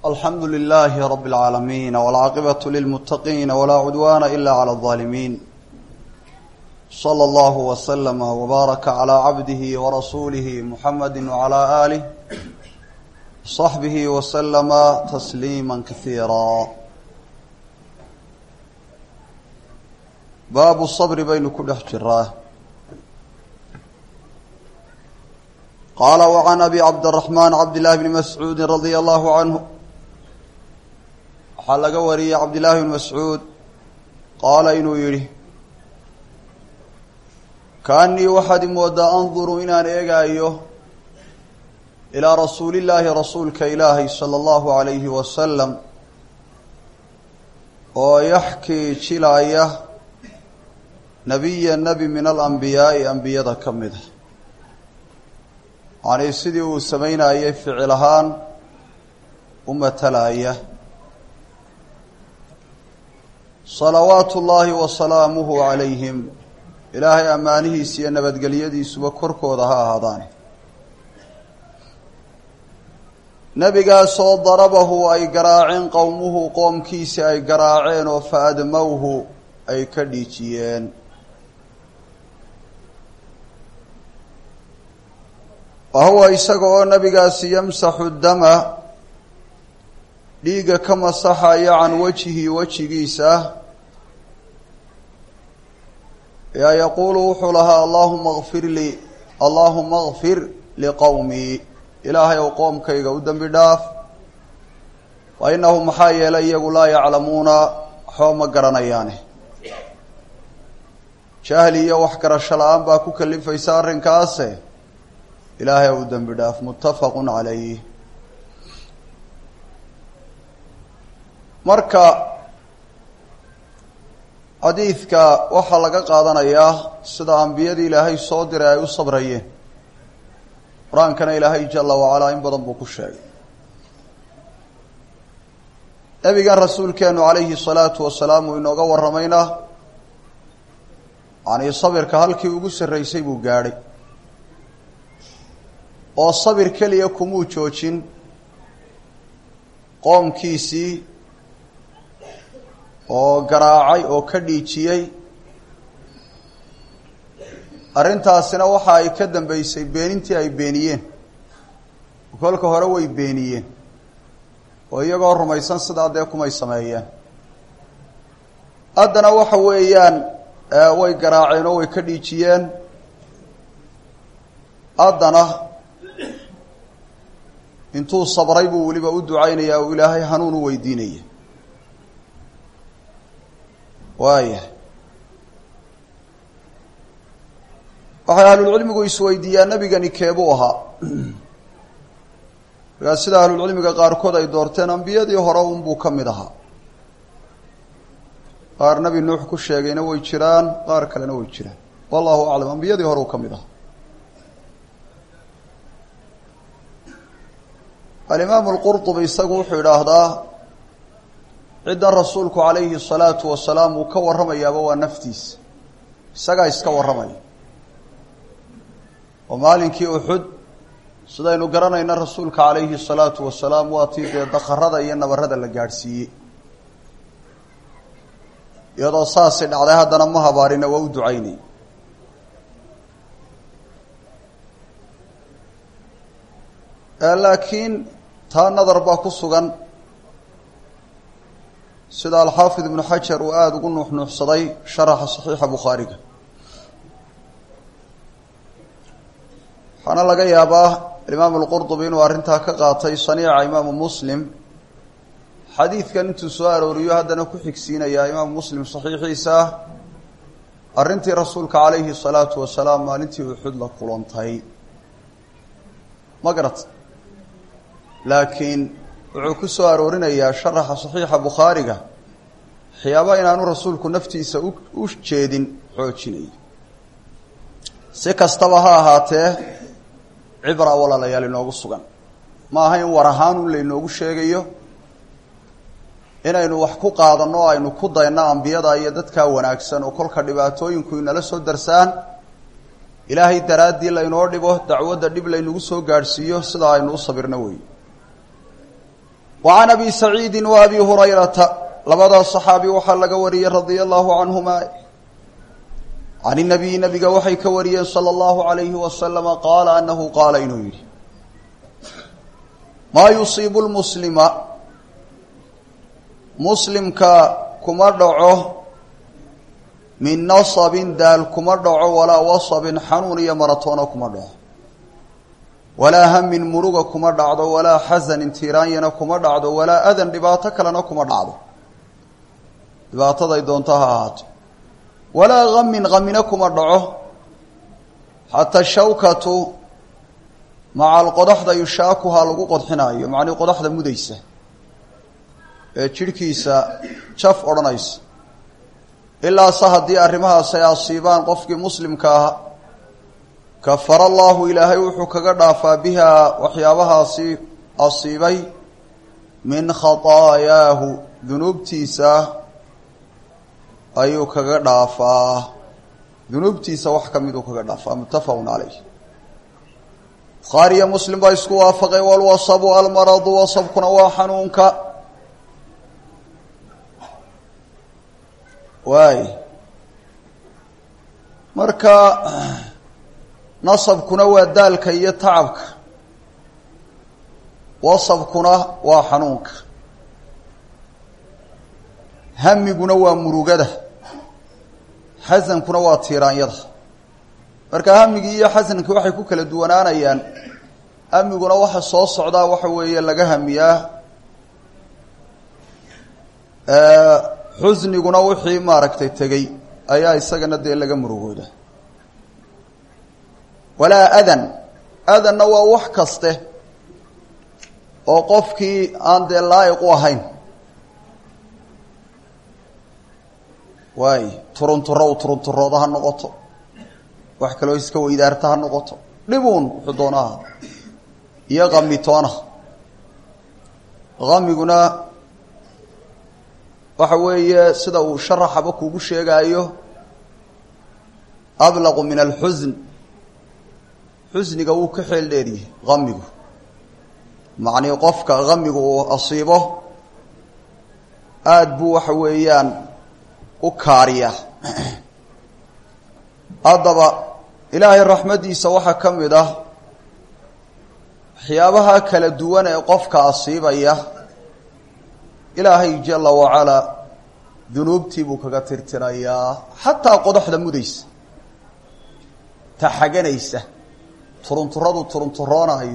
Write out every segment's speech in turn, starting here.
الحمد لله رب العالمين والعاقبة للمتقين ولا عدوان إلا على الظالمين صلى الله وسلم وبارك على عبده ورسوله محمد وعلى آله صحبه وسلم تسليما كثيرا. باب الصبر بين كل حجرة. قال وعن أبي عبد الرحمن عبد الله بن مسعود رضي الله عنه حلق وري عبد الله بن مسعود قال إنه يري كأني وحد مودى أنظر إنان إيقايه إلى رسول الله رسولك إلهي صلى الله عليه وسلم ويحكي شلايه نبي النبي من الأنبياء أنبياء كمده يعني سيدي وسمينا أيه فعلهان أمتلايه صلوات الله وسلامه عليهم إلهي أمانه سيئنا بدقليدي سبكركو ذها هذان نبقى صوت ضربه أي قراعين قومه قوم كيس أي قراعين وفأدموه أي كديتيين وهو يسقو نبقى سيمسح الدم ليق كما صحى عن وجهه يا يقول حلها اللهم اغفر لقومي إلهي وقوم كي قودن بداف وإنهم حي إلي لا يعلمون حوم قرنيانه شاهلية وحكر الشلام باكو كلف فيسار كاسه إلهي قودن بداف متفق عليه. marka xadiidka waxa laga qaadanayaa sida ambiyada Ilaahay soo diray ay u sabrayeen quraankana Ilaahay jalla wa ala in badan buu ku sheegay nabiga rasuulkeenu alayhi salatu wasalaam inooga waramayna ani sabirka halkii ugu sareysay buu gaaray oo sabir kaliya kumu joojin qoomkiisii oo garaacay oo ka dhiijiyay arintaasina waxa ay ka dambeysay beenintii ay beeniyeen kolka hore way beeniyeen oo iyagoo rumaysan sida adeeg kumay sameeyeen adana waxa weeyaan way garaaceen oo way ka dhiijiyeen adana intuu sabray buu waliba u ducaynayaa oo Ilaahay hanuun u weydiinaya وايه وحيال العلم يسويديا نبيغني كيبو ahaa sida ahlul cilmiga qaar kood ay doorteen anbiyadii hore un buu kamid ahaa qaar nabi nuux ku sheegayna way jiraan qaar kalena way jiraan wallahu a'lam anbiyadii hore uu kamid ahaa al-imam al-qurtubi isagu wuxuu yiraahdaa عند الرسول عليه الصلاة والسلام وكورم يا بوا نفتيس سجى إسكورمي ومالك أحد صدقنا قرنا إن الرسول عليه الصلاة والسلام واتي دخر هذا ينبر هذا الجارسي يضع صاص على هذا نمها بارنا وود عيني لكن تا نظر باكسوغان سيدا الحافظ ابن حجر وآد قلنا نحن صدي شرح صحيح بخاري حنا لقى ياباه الإمام القرطبي وارنتها كقاطي صنيع إمام مسلم حديث كان انتو سؤال وريو هذا نكو حكسين يا إمام مسلم صحيح إيساه أرنتي رسولك عليه الصلاة والسلام ما ننتي وحد لك قلنتهي ما قرأت لكن وعكو سؤال ورنا يا شرح صحيح بخاري حيابا إنانو رسولك نفتي سأوش جيدين حوشيني سيكستبها هاته عبرة ولا ليالي نوغو السوغان ما هاي ورهانو اللي نوغو الشيغيو إنaynu wax ku qaadano aynu ku dayna anbiyada iyo dadka wanaagsan oo kolka dhibaatooyinku inala soo darsaan ilaahay daraadii la inoo dhibo dacwada dib la inagu soo gaarsiiyo sida aynu u sabirna way وعن أبي سعيد وأبي هريرة لبدا الصحابي وحل قوري رضي الله عنهما عن النبي نبي وحي كوري صلى الله عليه وسلم قال أنه قال إنه ما يصيب المسلم مسلم كمردعه من نصب دال كمردعه ولا وصب حنون يمرتون كمردعه ولا هم من مروق كمردعه ولا حزن تيران كمردعه ولا أذن دباتك لنا كمردعه دباتة دونتها ولا غم كمردعه حتى الشوكة مع القدح يشاكها لغو قدحنايو معني قدح مديسة جيركيسا شاف أورانيس إلا صهدي أرمها سيصيبان قفك مسلم كفر الله إلهي وحكا قدافا بها وحيابها أصيبي من خطاياه ذنوب تيسا أيوكا قدافا ذنوب تيسا وحكمدوكا قدافا متفقون عليه بخاري مسلم بايسكو وافقي والوصب والمرض وصبكنا وحنونك واي مركا نصبكنا ودالك يتعبك وصبكنا وحنونك همكنا ومروقده حزنكنا وطيران يده marka hamigi iyo xasanki waxay ku kala duwanaanayaan amiguna waxa soo socda waxa weeye laga hamiyaa xusniguna wixii maaragtay tagay ayaa isagana de laga murugooda wala adan waa wax kaste oo qofkii aan de laayiq u ahayn way turunturoodaha noqoto wax kale oo iska weydaarta noqoto dhibun xudoonaha iyo qamitoona qamiguna waxa weeye sida uu sharaxaba kuugu sheegayo ablaqu min alhuzn huzniga uu ka xeel dheeriye qamigu macni qofka qamigu uu asiibo aad buu waxa weeyaan u kaariya adaba ilaahay raxmadiisa waxa kamid ah waxyaabaha kala duwan ee qofka asiibaya ilaahay jalla wa ala dunuubtii buu kaga tirtirayaa hatta qodaxda mudaysa taxaganaysa turunturoonayo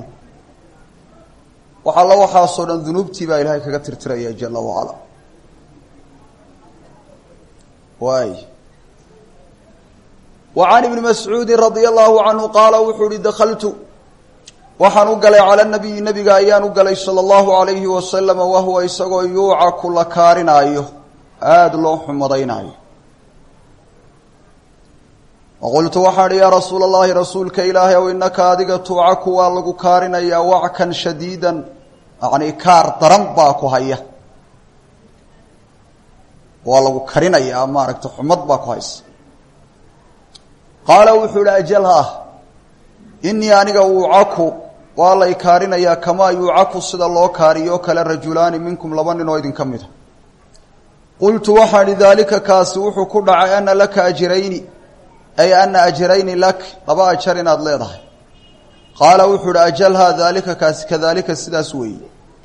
waxa soo dhan dunuubtii baa ilaahay kaga tirtirayaa jalla wa ala waay وعن ابن مسعود رضي الله عنه قال وحوري دخلت وحن قلي على النبي أيان قلي صلى الله عليه وسلم وهو يسقو يوعى كل كارنايه آدلو حمضينايه وقلت وحر يا رسول الله رسولك إلهي وإنك أدق توعك والغو كارنايا وعكا شديدا يعني كار درنباكو هيا والغو كارنايا أمارك تحمض باكو هيس قال وحول أجلها إني أنيق وعاكو والله كارنا يا كما يعاكو صد الله كاريو كلا رجلان منكم لبن نويد كمده قلت وحال ذلك كاسوح كدع أن لك أجرين أي أن أجرين لك طبعا أجرين أضليضه قال وحول أجلها ذلك كذلك السداسوي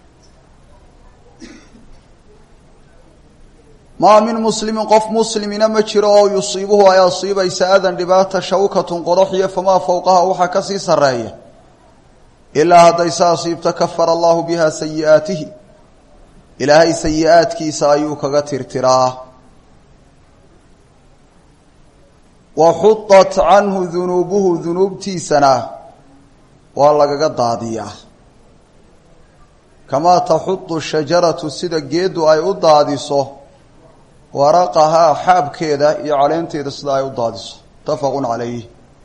ما من مسلم قف مسلمين مجرى يصيبه ويصيب يساذا لبات شوكة قضحية فما فوقها وحكسي سرايا إلا هذا يصيب تكفر الله بها سيئاته إلهي سيئات كي سايوك غتر تراه وحطت عنه ذنوبه ذنوب تيسنا والله قد ضادية كما تحط الشجرة سيدة جيد أي أضاديصه ورقها حاب كذا يعلن تيرسلاي ودادس اتفق عليه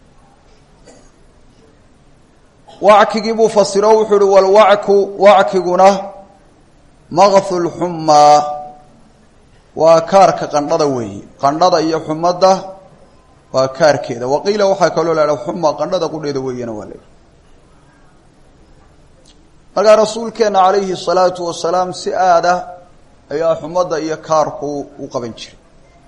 وعكي بفسروا حلو والوعكنا مغث الحمى وكارك قندوي قندده iyo xumada waa kaarkeeda waqiila waxa kale oo la xumma qandada qudheeda weeyana wale markaa rasuulkeena calayhi الsalaatu wasalaam si aada ayaa xumadda iyo kaarku u qaban jiray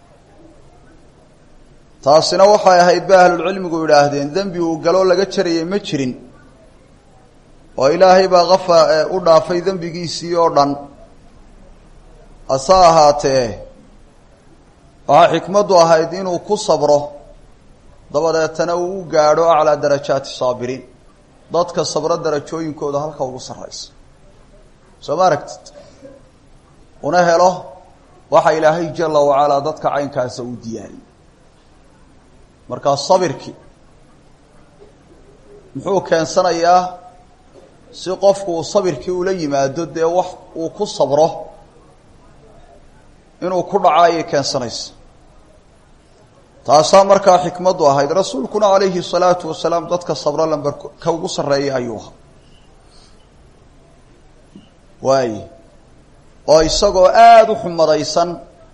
taasina waxay ahayd ba ahlulcilmigu yidhaahdeen dembi uu galoo laga jarayay ma jirin oo ilaahay baa u dhaafay dembigiisii oo dhan hase ahaatee waxaa xikmaddu ahayd inuu ku sabro dabadeetana uu u gaadho aclaa darajaati saabiriin dadka sabro darajooyinkooda halka ugu sarraysa soo ma aragtid una helo waxa ilaahay jala wacalaa dadka caynkaasa u diyaariyey markaa sabirkii muxuu keensanayaa si qofku uu sabirkii ula yimaado dee wax uu ku sabro inuu ku dhaco ayay keensanaysa taasaa markaa xikmaddu ahayd rasuulkuna calayhi الsalaatu wasalaam dadka sabro lamber ka ugu sarreeyay ayuu ahaa waaye oo isagoo aada u xumadaysan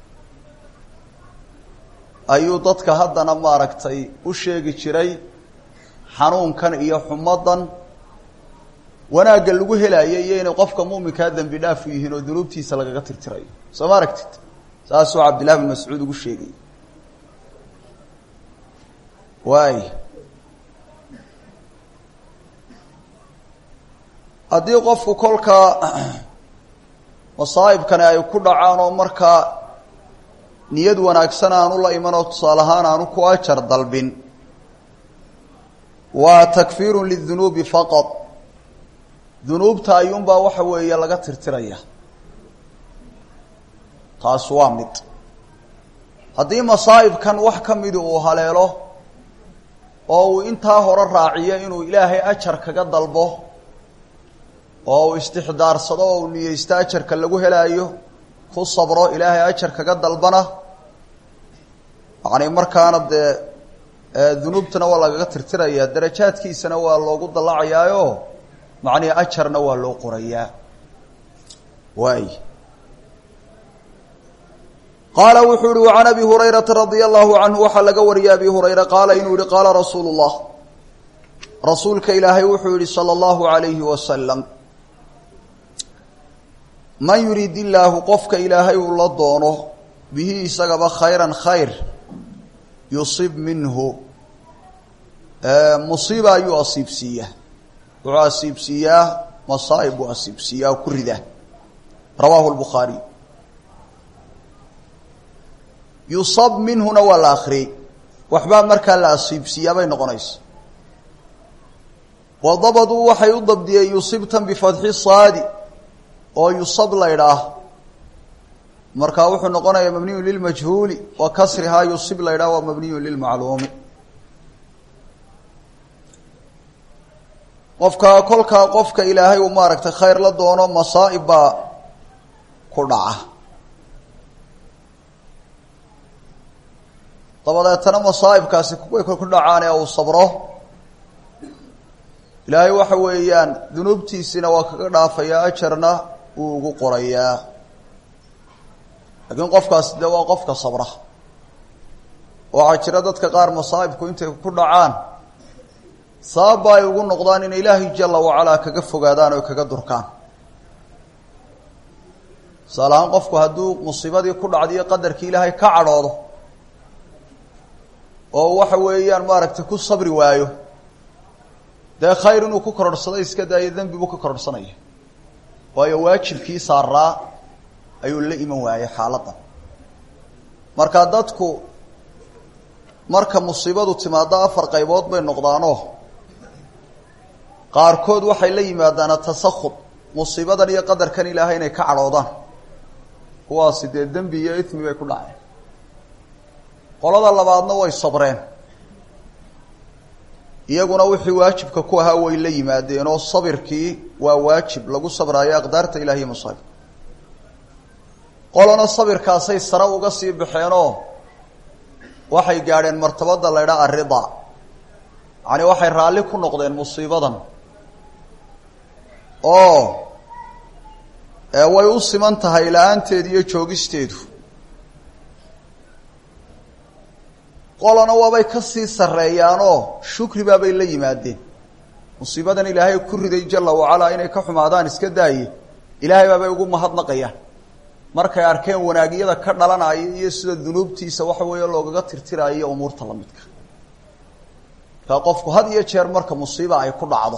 ayuu dadka haddana maaragtay u sheegi jiray xanuunkan iyo xumadan wanaagga lagu helayo iyo inay qofka muuminkaa dembi dhaaf u yihiin oo dunuubtiisa lagaga tirtirayo soo ma aragtid saasuu cabdillahi bin mascuud ugu sheegay waay haddii qofku kolkaa masaa'ibkani ay ku dhacaan oo markaa niyad wanaagsan aanu la iman oo tusaale ahaan aanu ku ajar dalbin waa takfiirun lidunuubi faqad dunuubta ayuunbaa waxa weeye laga tirtiraya taas waa mid haddii masaa'ibkan wax ka midi uu haleelo oo uu intaa hore raaciyo inuu ilaahay ajar kaga dalbo oo uu istixdaarsado oo uu niyeysto ajarka lagu helaayo ku sabro ilaahay ajar kaga dalbana yacni markaana dee dunuubtana waa lagaga tirtirayaa darajaadkiisana waa loogu dallacayaayo macnihi ajarna waa loo qorayaa waay qaala wuxuu uhi وعan abi hurayrata radia allahu canhu waxaa laga wariyay abi hurayra qaala inuu yihi qaala rasuulu الlah rasuulka ilaahay wuxuu yihi salى اllahu عalayhi wasalam man yuriid illaahu qofka ilaahay uu la doono bihi isagaba khayran khayr yusib minhu musiiba ayuu asiibsiiyaa wuxuu asiibsiiyaa masaa'ib buu asiibsiiyaa oo ku rida rawaahu الbukhaariy yusab minhuna waa la akriyey waxbaa markaa la asiibsiiyaa bay noqonaysa wadabaduu waxay u dabdiyeen yusibtan bifatxi saadi oo yusab la ydhaah markaa wuxuu noqonayaa mabniyu lilmajhuuli wa kasrihaa yusib la ydhaah waa mabniyu lilmacluumi kolkaa qofka ilaahay uu maaragtay khayr la doono masaa'ib baa ku dhaca dabadeetana masaa'ibkaasi kuway ku dhacaan ee uu sabro ilaahay waxa weeyaan dunuubtiisina waa kaga dhaafayaa ajarna wuu ugu qorayaa laakiin qofkaasi dee waa qofka sabra waxaa jira dadka qaar masaa'ibku intay ku dhacaan sababba ay ugu noqdaan inay ilaahay jala wacalaa kaga fogaadaan oo kaga durkaan tusaale ahaan qofku hadduu musiibadii ku dhacdiyo qadarkii ilaahay ka cadhoodo oo waxa weeyaan maaragtay ku sabri waayo dee khayr inuu ku kororhsado iska daayo dembi buu ka kororhsanaya waayo waajibkii saaraa ayuu la iman waayey xaaladdan marka dadku marka musiibadu timaado afar qaybood bay noqdaanoo qaarkood waxay la yimaadaan atasakhud musiibadan iyo qadarkan ilaahay inay ka cadhoodaan kuwaasi dee dembi iyo ismi bay ku dhaceen qolada labaadna way sabreen iyaguna wixii waajibka ku ahaa way la yimaadeen oo sabirkii waa waajib lagu sabraayo aqdaarta ilahi iyo masaa'ib qolana sabirkaasay sare uga sii baxeenoo waxay gaadheen martabada la ydhaha arrida yacani waxay raalli ku noqdeen musiibadan oo way u siman tahay la-aanteed iyo joogisteedu qolana waabay ka sii sarreeyaanoo shukri baabay la yimaadeen musiibadan ilaahay ku riday jalla wacalaa inay ka xumaadaan iska daaye ilaahay baabay ugu mahadnaqayaan markay arkeen wanaagyada ka dhalanaya iyo sida dunuubtiisa waxa weeye loogaga tirtiraayo umuurta la midka ka qofku had iyo jeer marka musiiba ay ku dhacdo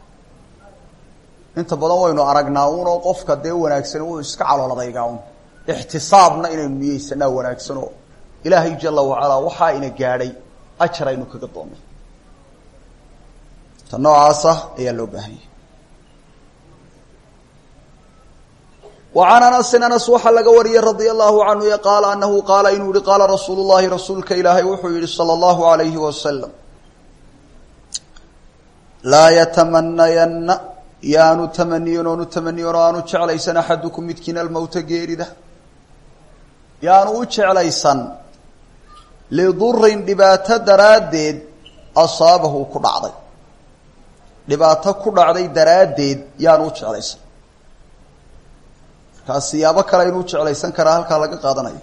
inta badan waynu aragnaa oo qofka dee wanaagsan uu iska caloladaygaa ixtisaabna inaynu niyeysanaa wanaagsan oo ilaahay jalla wacalaa waxaa ina gaadhay ajar aynu kaga doonno ta noocaasa ayaa loo baahan yahay وعن أنس وxa laga wariyey رضي الله عنه قال أنه قال inuu yihi قاaلa رasuuل اللhi رasuulka ilaahay wuxuu yihi صلى الله عليه وسلم lاa yتمنayna yaanu tmniyin oonu tmniyin oo aanu jeclaysan أxadكم midkiin almowta geerida yaanu u jeclaysan لdurin dhibaato daraaddeed asaabahu ku dhacday dhibaato ku dhacday daraaddeed yaanu u jeclaysan kaas siyaabo kale inuu jeclaysan karaa halkaa laga qaadanayo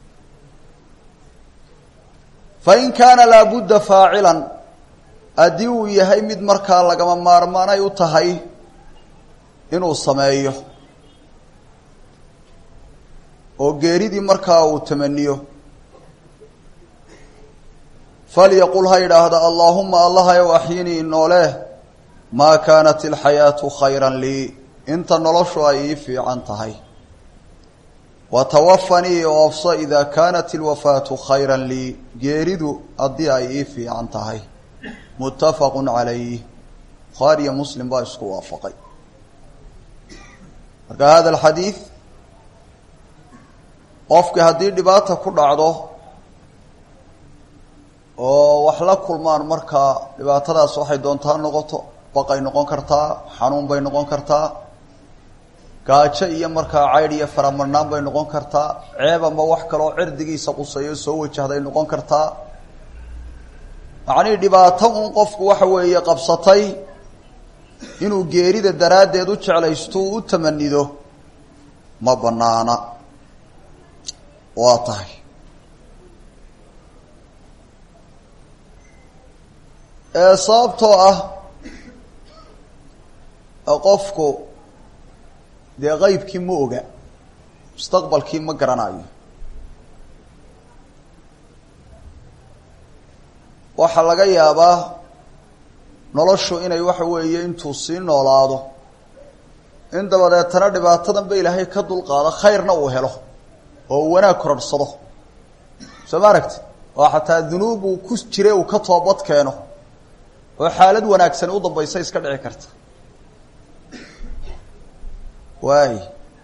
fain kaana laabudda faacilan haddii uu yahay mid markaa lagama maarmaanay u tahay inuu sameeyo oo geeridii markaa uu tamaniyo falyaqul ha yidhaahda allaahuma allahayow axyinii inooleh maa kaanat ilxayaatu khayran lii inta noloshu ay ii fiican tahay watawafanii oofso idaa kaanat ilwafaatu khayran lii geeridu haddii ay ii fiican tahay muttafaqun calayh bukhaari iyo muslim baa isku waafaqay marka hada alxadiid qofkii haddii dhibaata ku dhacdo oo wax la kulmaan markaa dhibaatadaas waxay doontaa noqoto baqay noqon kartaa xanuun bay noqon kartaa gaajo iyo markaa caydh iyo faramarnaan bay noqon kartaa ceeb ama wax kaloo cirdigiisa quseeyo soo wajahday noqon kartaa macnihii dhibaato un qofku waxa weeye qabsatay inuu geerida daraaddeed u jeclaysto u tamanido ma banaana waa tahay sababtoo ah qofku dee qaybkii ma oga mustaqbalkii ma garanayo waxaa laga yaabaa noloshu inay waxa weeye intuu sii noolaado in dabadeetana dhibaatadan ba ilaahay ka dulqaado khayrna uu helo oo uu wanaag kororhsado soo ma aragti oo xataa dunuub uu ku jire uu ka toobad keeno oo xaalad wanaagsan u dambaysa iska dhici karta waay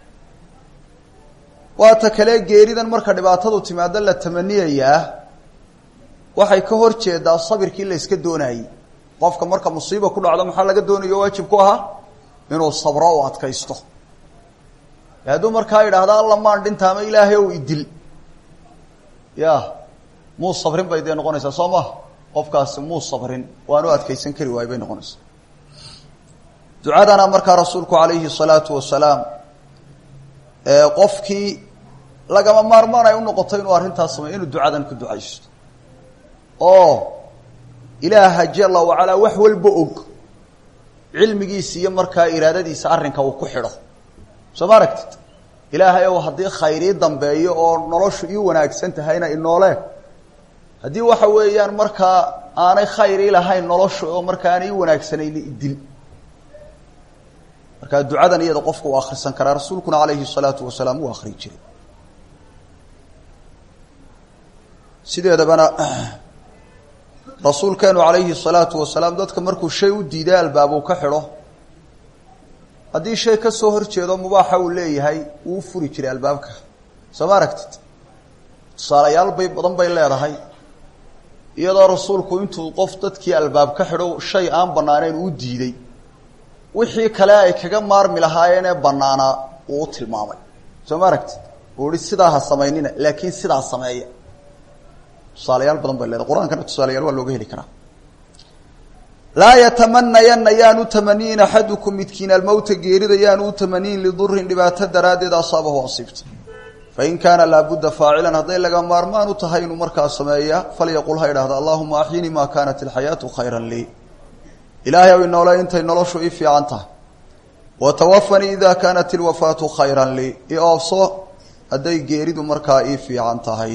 waata kale geeridan marka dhibaatadu timaado la tamaniyayaa waxay ka hor jeedaa sabirkii la iska doonayey qofka marka musiiba ku dhacdo maxaa laga doonayo waajib ku ahaa inuu sabro oo adkaysto hadduu markaa yidhaahda alla maan dhinta ama ilaahay ow idil ya muu sabrin bay dee noqonaysaa soo maha qofkaasi muu sabrin waanu adkaysan kari waayo bay noqonaysaa ducadana markaa rasuulku calayhi الsalaatu wasalaam qofkii lagama maarmaan ay u noqoto inuu arrintaas sameeyo inuu ducadan ku ducaysto oo ilaaha jalla wacalaa wax walba og cilmigiisa iyo markaa iraadadiisa arrinka uu ku xidho soo ma aragtid ilaahay ow haddii khayrii dambeeyo oo noloshu ii wanaagsan tahayna inoole haddii waxa weeyaan markaa aanay khayr ii lahayn noloshu oo markaa aanay ii wanaagsanayni idil markaa ducadan iyada qofku uu akhrisan karaa rasuulkuna calayhi الsalaatu wasalaam uu akri jiray sideedabana rasuulkeenu calayhi الsalaatu wasalaam dadka markuu shay u diiday albaabuu ka xidho haddii shay ka soo hor jeedo mubaaxa uu leeyahay wuu furi jiray albaabka soo ma aragtid tusaalayaal badan bay leedahay iyadoo rasuulku intuu qof dadkii albaab ka xidho shay aan banaanayn uu diiday wixii kale ay kaga maarmi lahaayeen ee banaanaa uu tilmaamay soo ma aragtid uu ihi sidaa ha samaynina laakiin sidaa sameeya tusaalayaal badan bay leedahay qur-aankana tusaalayaal waa looga heli karaa laa yatamanayanna yaanu tamaniyin axadukum midkiin almowta geerida yaanu u tamaniyin lidurin dhibaato daraaddeed asaabahu asiibta fain kaana laabudda faacilan hadday laga maarmaan u tahay inuu markaa sameeya falyaqul ha idhahda allahuma axyinii maa kaanat ilxayaatu khayran lii ilaahay aw inoola intay noloshu ii fiican tahay watawafanii idaa kaanat ilwafaatu khayran lii i oofso hadday geeridu markaa ii fiican tahay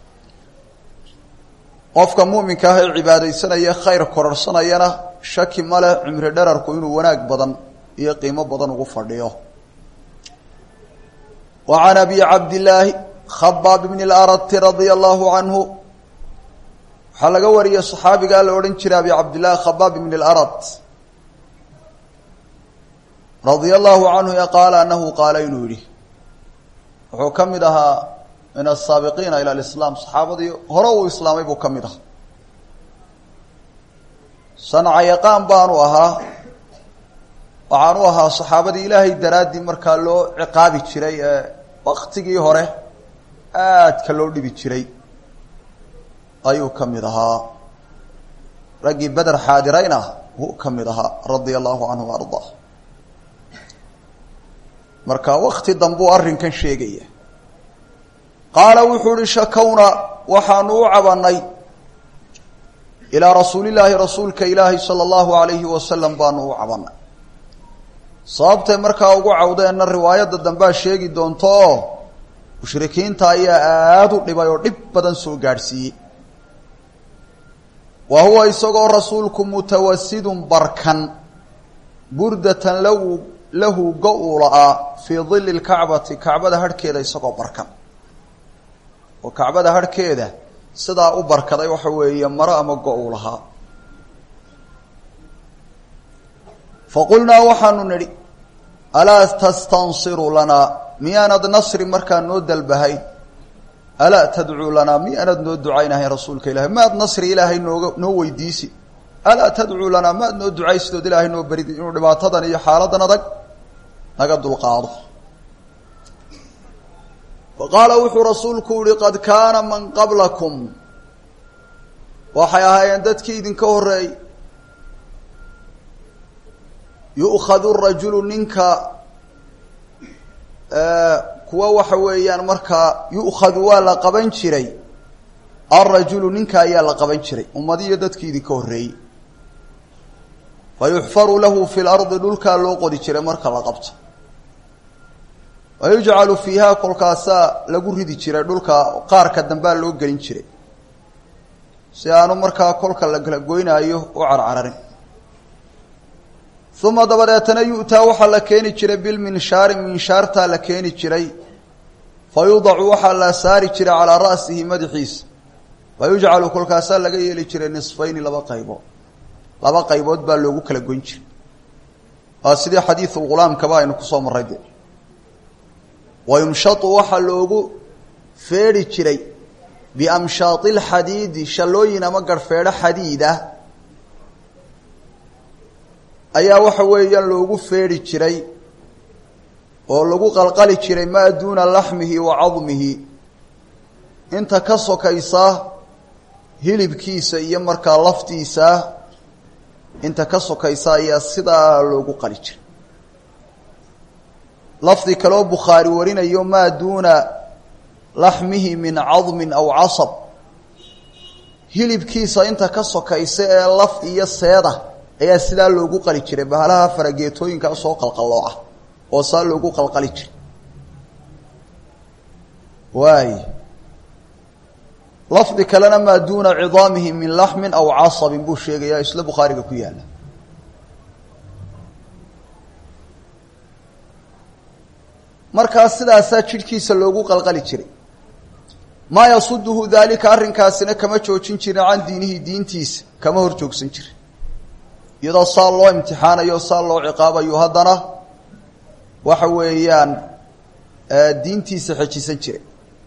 qofka mu'minka ah ee cibaadaysanaya khayr kororsanayana shaki male cimri dherarku inuu wanaag badan iyo qiimo badan ugu fadhiyo wa can abi cabdillaahi khabaab bni اlarati radia allahu canhu waxaa laga wariyey saxaabigaa la odhan jiray abi cabdillahi khabaab bni اlarat radia allahu canhu qaala anahu qaala inuu yihi wuxuu ka mid ahaa min asaabiqiina ila alislaam saxaabadii hore uu islaamay buu ka mid ahaa sanca yaqaan baanu ahaa waxaanu ahaa saxaabadii ilaahay daraaddii markaa loo ciqaabi jiray ee waktigii hore aadka loo dhibi jiray ayuu ka mid ahaa raggii beder xaadirayna wuu ka mid ahaa radia allahu canhu ardaa marka wakti dambuu arrinkan sheegaya qaala wuxuu uhi shakowna waxaanu u cabanay ilaa rasuulillaahi rasuulka ilaahi sala allahu alayhi wasalam baanu u cabanay sababtay markaa ugu cawdeenna riwaayadda dambea sheegi doonto oo mushrikiinta ayaa aada u dhibay oo dhib badan soo gaadhsiiyey wa huwa isagoo rasuulku mutawasidun barkan burdatan lahu go-ula-a fii dilli lkacbati kacbada harhkeeda isagoo barkan oo kacbada harhkeeda sidaa u barkaday waxa weeye maro ama go-uu lahaa faqulnaa waxaanu nidhi alaa tastansiru lanaa miyaanad nasri markaa noo dalbahayn alaa tadcuu lanaa miyaanad noo ducaynahayn rasuulka ilahay maad nasri ilaahay noo weydiisi alaa tadcuu lanaa maad noo ducaysidood ilaahay noo beridi inuu dhibaatadan iyo xaaladan adag naga dulqaado faqaala wuxuu rasuulku yihi qad kaana man qablakum waxay ahaayeen dadkii idinka horeeyey yu'khadu rajulu ninka kuwa waxa weeyaan markaa yu'khadu waa la qaban jiray alrajulu ninka ayaa la qaban jiray ummadiyo dadkii idinka horreeyey fayuxfaru lahu fi lardi dhulkaa loo qodi jiray marka la qabto wayujcalu fiiha kolkaasaa lagu ridi jiray dhulka qaarka dambaa loo gelin jiray si aanu markaa kolka la kala goynaayo u carcararin uma dabadeetana yu'taa waxaa la keeni jiray bilminshaari minshaartaa la keeni jiray fa yudacu waxaa la saari jiray calaa ra'sihi madaxiisa fa yujcalu kolkaasaa laga yeeli jiray nisfayni laba qaybood baa loogu kala goyn jiray waa sidii xadiisulghulaamkaba aynu kusoo marray de wayumshatu waxaa loogu feedhi jiray biamshaati lxadiidi shallooyin ama garhfeedho xadiid ah ayaa waxa weeyaan loogu feedhi jiray oo lagu qalqali jiray maa duuna laxmihi wa cadmihi inta ka sokaysa hilibkiisa iyo markaa laftiisa inta ka sokaysa ayaa sidaa loogu qali jiray lafdi kaloo bukhaari warinayo maa duuna laxmihi min cadmin aw casab hilibkiisa inta ka sokaysa ee laf iyo seeda ayaa sidaa loogu qali jiray bahalaha farageetooyinkaa soo qalqallooca oo saa loogu qalqali jiray waay lafdi kalena maa duuna cidaamihi min laxmin aw casabin buu sheegayaa isla bukhaariga ku yaalla markaas sidaasaa jidhkiisa loogu qalqali jiray maa yasuduhu daalika arrinkaasina kama joojin jirin can diinihi diintiisa kama hor joogsan jirin iyadoo saa loo imtixaanayo saa loo ciqaabayo haddana waxa weeyaan diintiisa xejisan jiray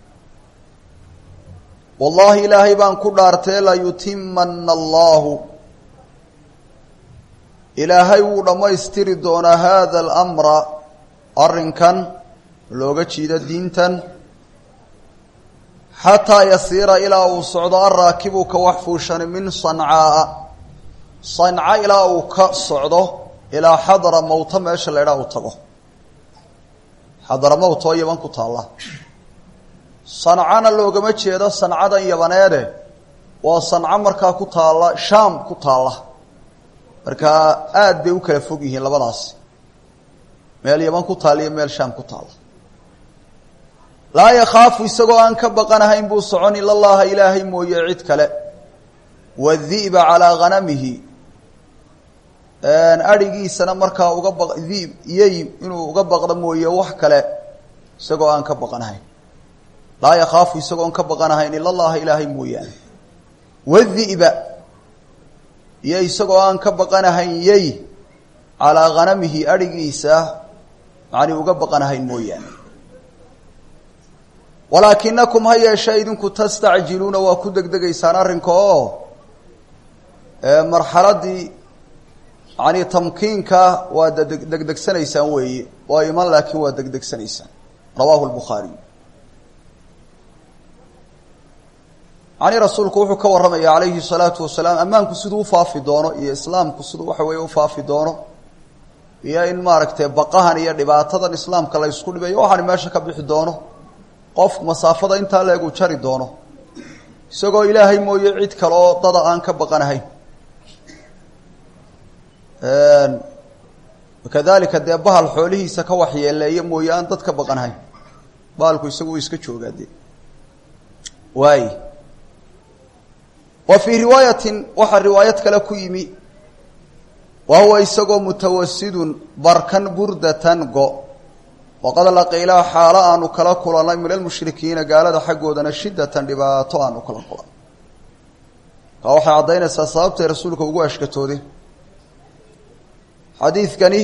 wallaahi ilaahay baan ku dhaartee layutimana allahu ilaahay wuu dhammaystiri doonaa haada alamra arrinkan looga jiido diintan xataa yasiira ilaa uu socdo arraakibu ka wax fuushani min sancaaa sanca ilaa uu ka socdo ilaa xadra mawta meesha la idhaha uu tago xadra mawt oo yaban ku taalla sancana loogama jeedo sancadan yabaneede waa sanco markaa ku taalla shaam ku taalla marka aad bay u kala fog yihiin labadaas meel Yaman ku taal iyo meel Shaam ku taal laa yakhaafu isagoo aan ka baqanahayn buu socon ila Allah ilaahay mooye cid kale wadhiba ala ghanamihi arigiisana markaa uga baq dhiib iyay inuu uga baqdo mooye wax kale isagoo aan ka baqanahayn laa yakhaafu isagoo aan ka baqanahayn ila Allah ilaahay mooye wadhiba iyay isagoo aan ka baqanahayn iyay ala ghanamihi arigiisa macni uga baqanahayn mooye walaakinakum hayasha idinku tastacjiluuna waa ku degdegaysaan arrinka oo marxaladii yani tamkiinka waa degdegsanaysaan weeye waa iman laakiin waa degdegsanaysaan rawaahu al-Bukhari yani rasuulku wuxuu ka waramay alayhi salatu wasalaam amaanku sidoo faafi doono iyo islaamku sidoo waxa weeye u faafi doono iyo in maaragtay baqahan iyo dhibaatadan islaamka la isku dhibayo waxaan meesha ka bixi doono qof masaafada inta leegu jari doono isagoo ilaahay mooye cid kale oo dad aan ka baqanahayn kadalika deebahal xoolihiisa ka waxyeeleeyo mooye aan dad ka baqanahayn baalku isagu iska joogaade waay wa fi riwaayatin waxa riwaayad kale ku yimi wa huwa isagoo mutawassidun barkan burdatan go waqad laqila xaala aanu kala kulanay min al-mushrikiina gaalada xagoodana shidatan dhibaato aanu kala kulanay waxa cadeynaysa sababta rasuulku ugu ashkatooday xadiidkani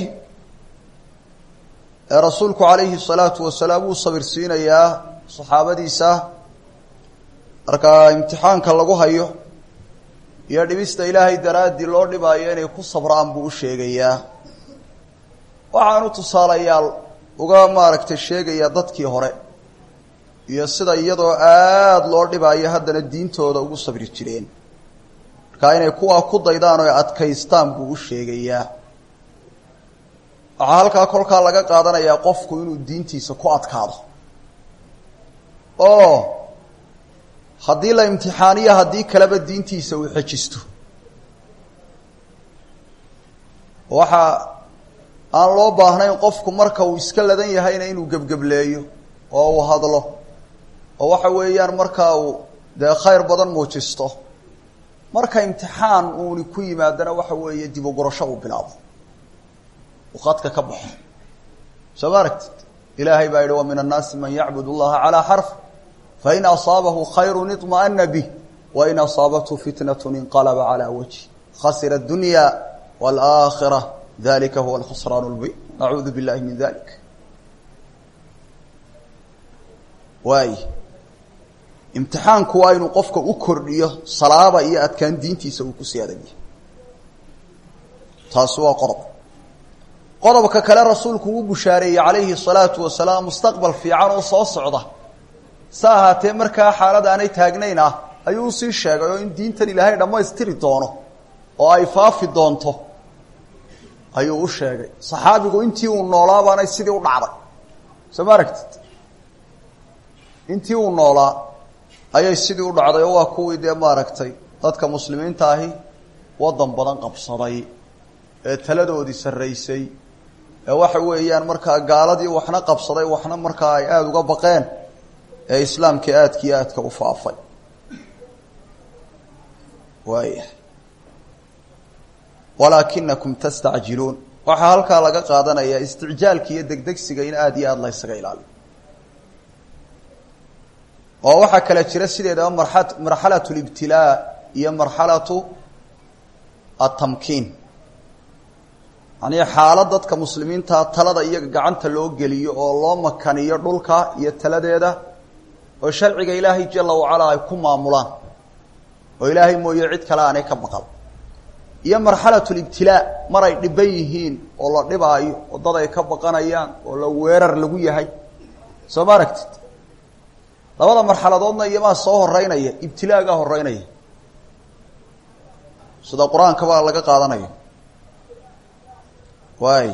rasuulku alayhi salatu wasalaam uu sabir siinayaa saxaabadiisa marka imtixaanka lagu hayo iyo dhibista ilaahay daraadi loo dhibaayo inay ku sabraan buu u sheegayaa waxaanu tusaalayaal uga maaragtay sheegaya dadkii hore iyo sida iyadoo aad loo dhibaayo haddana diintooda ugu sabri jireen marka inay kuwa ku daydaan oo adkaystaan buu u sheegayaa waxa halkaa kolkaa laga qaadanayaa qofku inuu diintiisa ku adkaado oo haddii la imtixaaniyo haddii kaleba diintiisa uu xejisto waxa aan loo baahnayn qofku marka uu iska ladan yahayna inuu gebgebleeyo oo uu hadlo oo waxa weeyaan markaa uu dee khayr badan muujisto marka imtixaan uuni ku yimaadana waxa weeye dib u gurasho uu bilaabo وقدك كبح سباركت إلهي بايد ومن الناس من يعبد الله على حرف فإن أصابه خير اطمأن به وإن أصابته فتنة انقلب على وجهه خسر الدنيا والآخرة ذلك هو الخسران المبين أعوذ بالله من ذلك واي امتحان كواين قفك أكرنيه صلابة إياد كان دينتي سوكو سيادة تاسوا قرب qodobka kale rasuulku uu bushaareeyay calayhi salaatu wasalaam mustaqbal fiican oo soo socda saahaatee markaa xaalada aanay taagnayna ayuu sii sheegay oo in diintan ilaahay dhamaystiri doono oo ay faafi doonto ayuu u sheegay saxaabigu intii uu noolaa baanay sidii u dhacday samaragtid intii uu noolaa ayay sidii u dhacday oo waa kuwii dee maaragtay dadka muslimiinta ahi wadan badan qabsaday ee taladoodii sarreysay waxa weeyaan markaa gaaladii waxna qabsaday waxna markaa ay aad uga baqeen ee islaamka aadka u faafay waaya walaakinakum tastacjiluun waxa halka laga qaadanaya isticjaalka iyo degdegsiga in aad iyo aad la isaga ilaaliyo oo waxa kala jira sideeda marxalatu ibtilaa iyo marxalatu at-tamkiin يعني xaalad dadka muslimiinta talada iyaga gacanta loo geliyo oo loo makaniyo dhulka iyo taladeeda oo sharciga ilaahay jalla wa ala ay ku maamulaan oo ilaahay mooyo cid kale aanay ka baqal iyo marxalatu ibtilaa maray dhiban yihiin oo la dhibaayo oo dad ay ka baqanayaan oo la weerar lagu yahay soo maaragtid labada marxaladoodna iyama soo horeynaya ibtilaaga horeynaya sida quraanka baa laga qaadanayo واي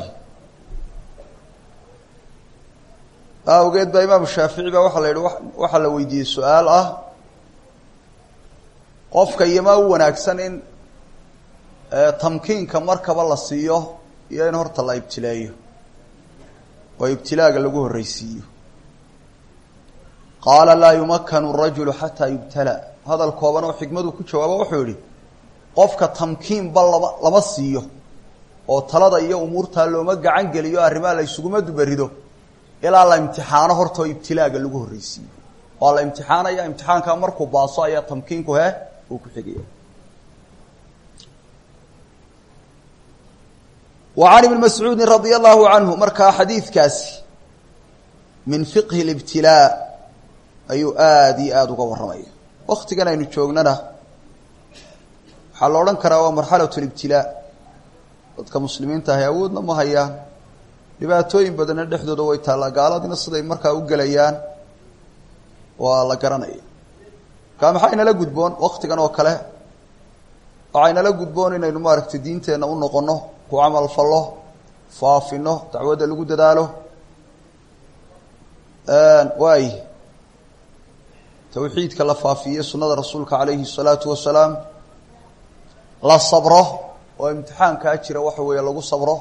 awgeed ba imaam shaafici ba waxa la weydiiyay su'aal ah qofka yima wanaagsan in tamkiinka markaba la siiyo iyo in horta la ibtileeyo oo ibtilaaga lagu horreysiiyo qaala laa yumakkanu rajulu xataa yubtala hadal kooban oo xikmadu ku jawaabo wuxuu yidhi qofka tamkiinba lama siiyo oo talada iyo umuurtaa looma gacan geliyo arrimaha la isuguma dubarido ilaa la imtixaano horta oo ibtilaaga lagu horreysiiyo waa la imtixaanaya imtixaankaa markuu baaso ayaa tamkiinku uu ku xigaya وعن ابن مسعود رضي الله عنه markaa xadiidkaasi min فiqhi الابtilاء ayuu aad iyo aada uga warramaya waktigan aynu joognana waxaa la odhan karaa waa marxalaة الابtilاء dadka muslimiinta ahay awoodna ma hayaan dhibaatooyin badanna dhexdooda way taallaa gaaladina siday markaa u gelayaan waa la garanaya markaa maxaa inala gudboon waktigan oo kale waxaa inala gudboon inaynu maaragtay diinteenna u noqono ku camal fallo faafino dacwadda lagu dadaalo waay tawxiidka la faafiye sunnada rasuulka calayhi الsalaatu wasalaam la sabro oo imtixaankaa jira waxa weeye lagu sabro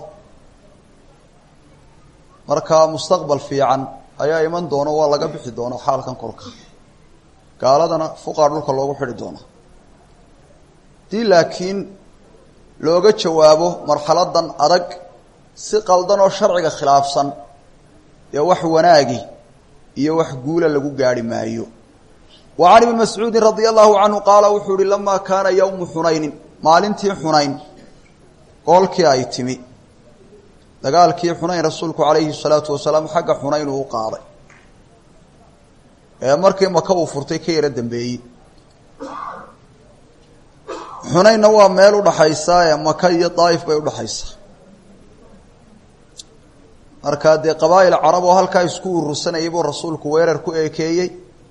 marka mustaqbal fiican ayaa iman doono waa laga bixi doona xaalkan kolka gaaladana fuqaa dhulka loogu xidhi doona dii laakiin looga jawaabo marxaladan adag si qaldan oo sharciga khilaafsan ee wax wanaagi iyo wax guula lagu gaari maayo wa can ibn mas'uud radiyallahu anhu qaala wuxuu yiri lama kaana yawm xunayn maalintii xunayn goolkii ay timi dagaalkii xunayn rasuulku calayhi salaatu wasalaam xagga xunayn uu qaaday ee markii maka uu furtay ka yara dambeeyay xunaynna waa meel u dhaxaysa ee maka iyo daa'if bay u dhaxaysaa marka dee qabaa'il carab oo halkaa isku urursanayay buu rasuulku weerar ku eekeeyey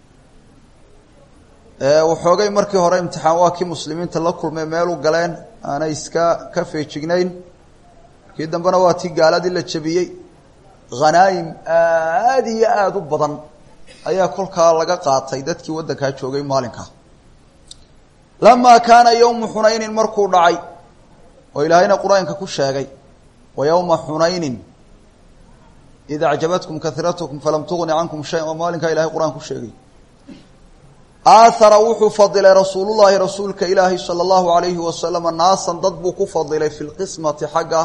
waxoogay markii hore imtixaan waa kii muslimiinta la kulmay meel u galeen aanay iska ka feejignayn kii dambena waa tii gaaladii la jabiyey khanaa'im aada iyo aada u badan ayaa kolkaa laga qaatay dadkii waddankaa joogay maalinkaa lamaa kaana yowmu xunaynin markuu dhacay oo ilaahayna qur-aanka ku sheegay wa yowma xunaynin id acjabatkum kahiratkum falam tugni cankum shayan waa maalinkaa ilahay qur-aan ku sheegay aahara wuxuu fadilay rasuulullahi rasuulka ilaahi sala allahu alayhi wasalama naasan dad buu ku fadilay fi lqismati xagga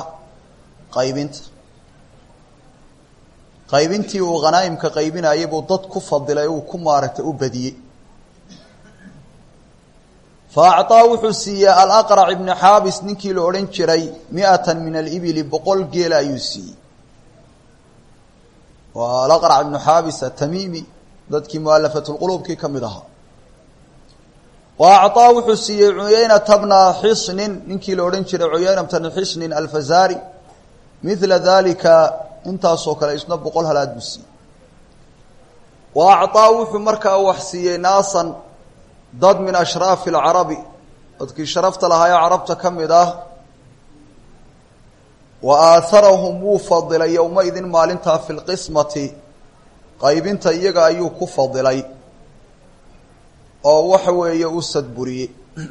qaybintii uu khanaa'imka qaybinayay buu dad ku fadilay uu ku maaragtay u badiyey fa acطaa wuxuu siiyey alaqrac ibni xaabis ninkii la odhan jiray 100 min alibili 100 geela ayuu siiyey waa alaqrac ibnu xaabis atamiimi dadkii mualafatulquluubkii ka mid ahaa wa acطaa wuxuu siiyey cuyaynata bna xisnin ninkii la odhan jiray cuyaynata bna xisnin alfazaari midla dalika intaasoo kale isna 100 halaad buu siiyey wa acطaa wuxuu markaa wax siiyey naasan dad min ashraafi alcarabi dadkii sharafta lahaayee carabta ka mid ah wa aaharahum wuu fadilay yowmaidin maalintaa fi lqismati qaybinta iyaga ayuu ku fadilay oo waxa weeye u sadburiyey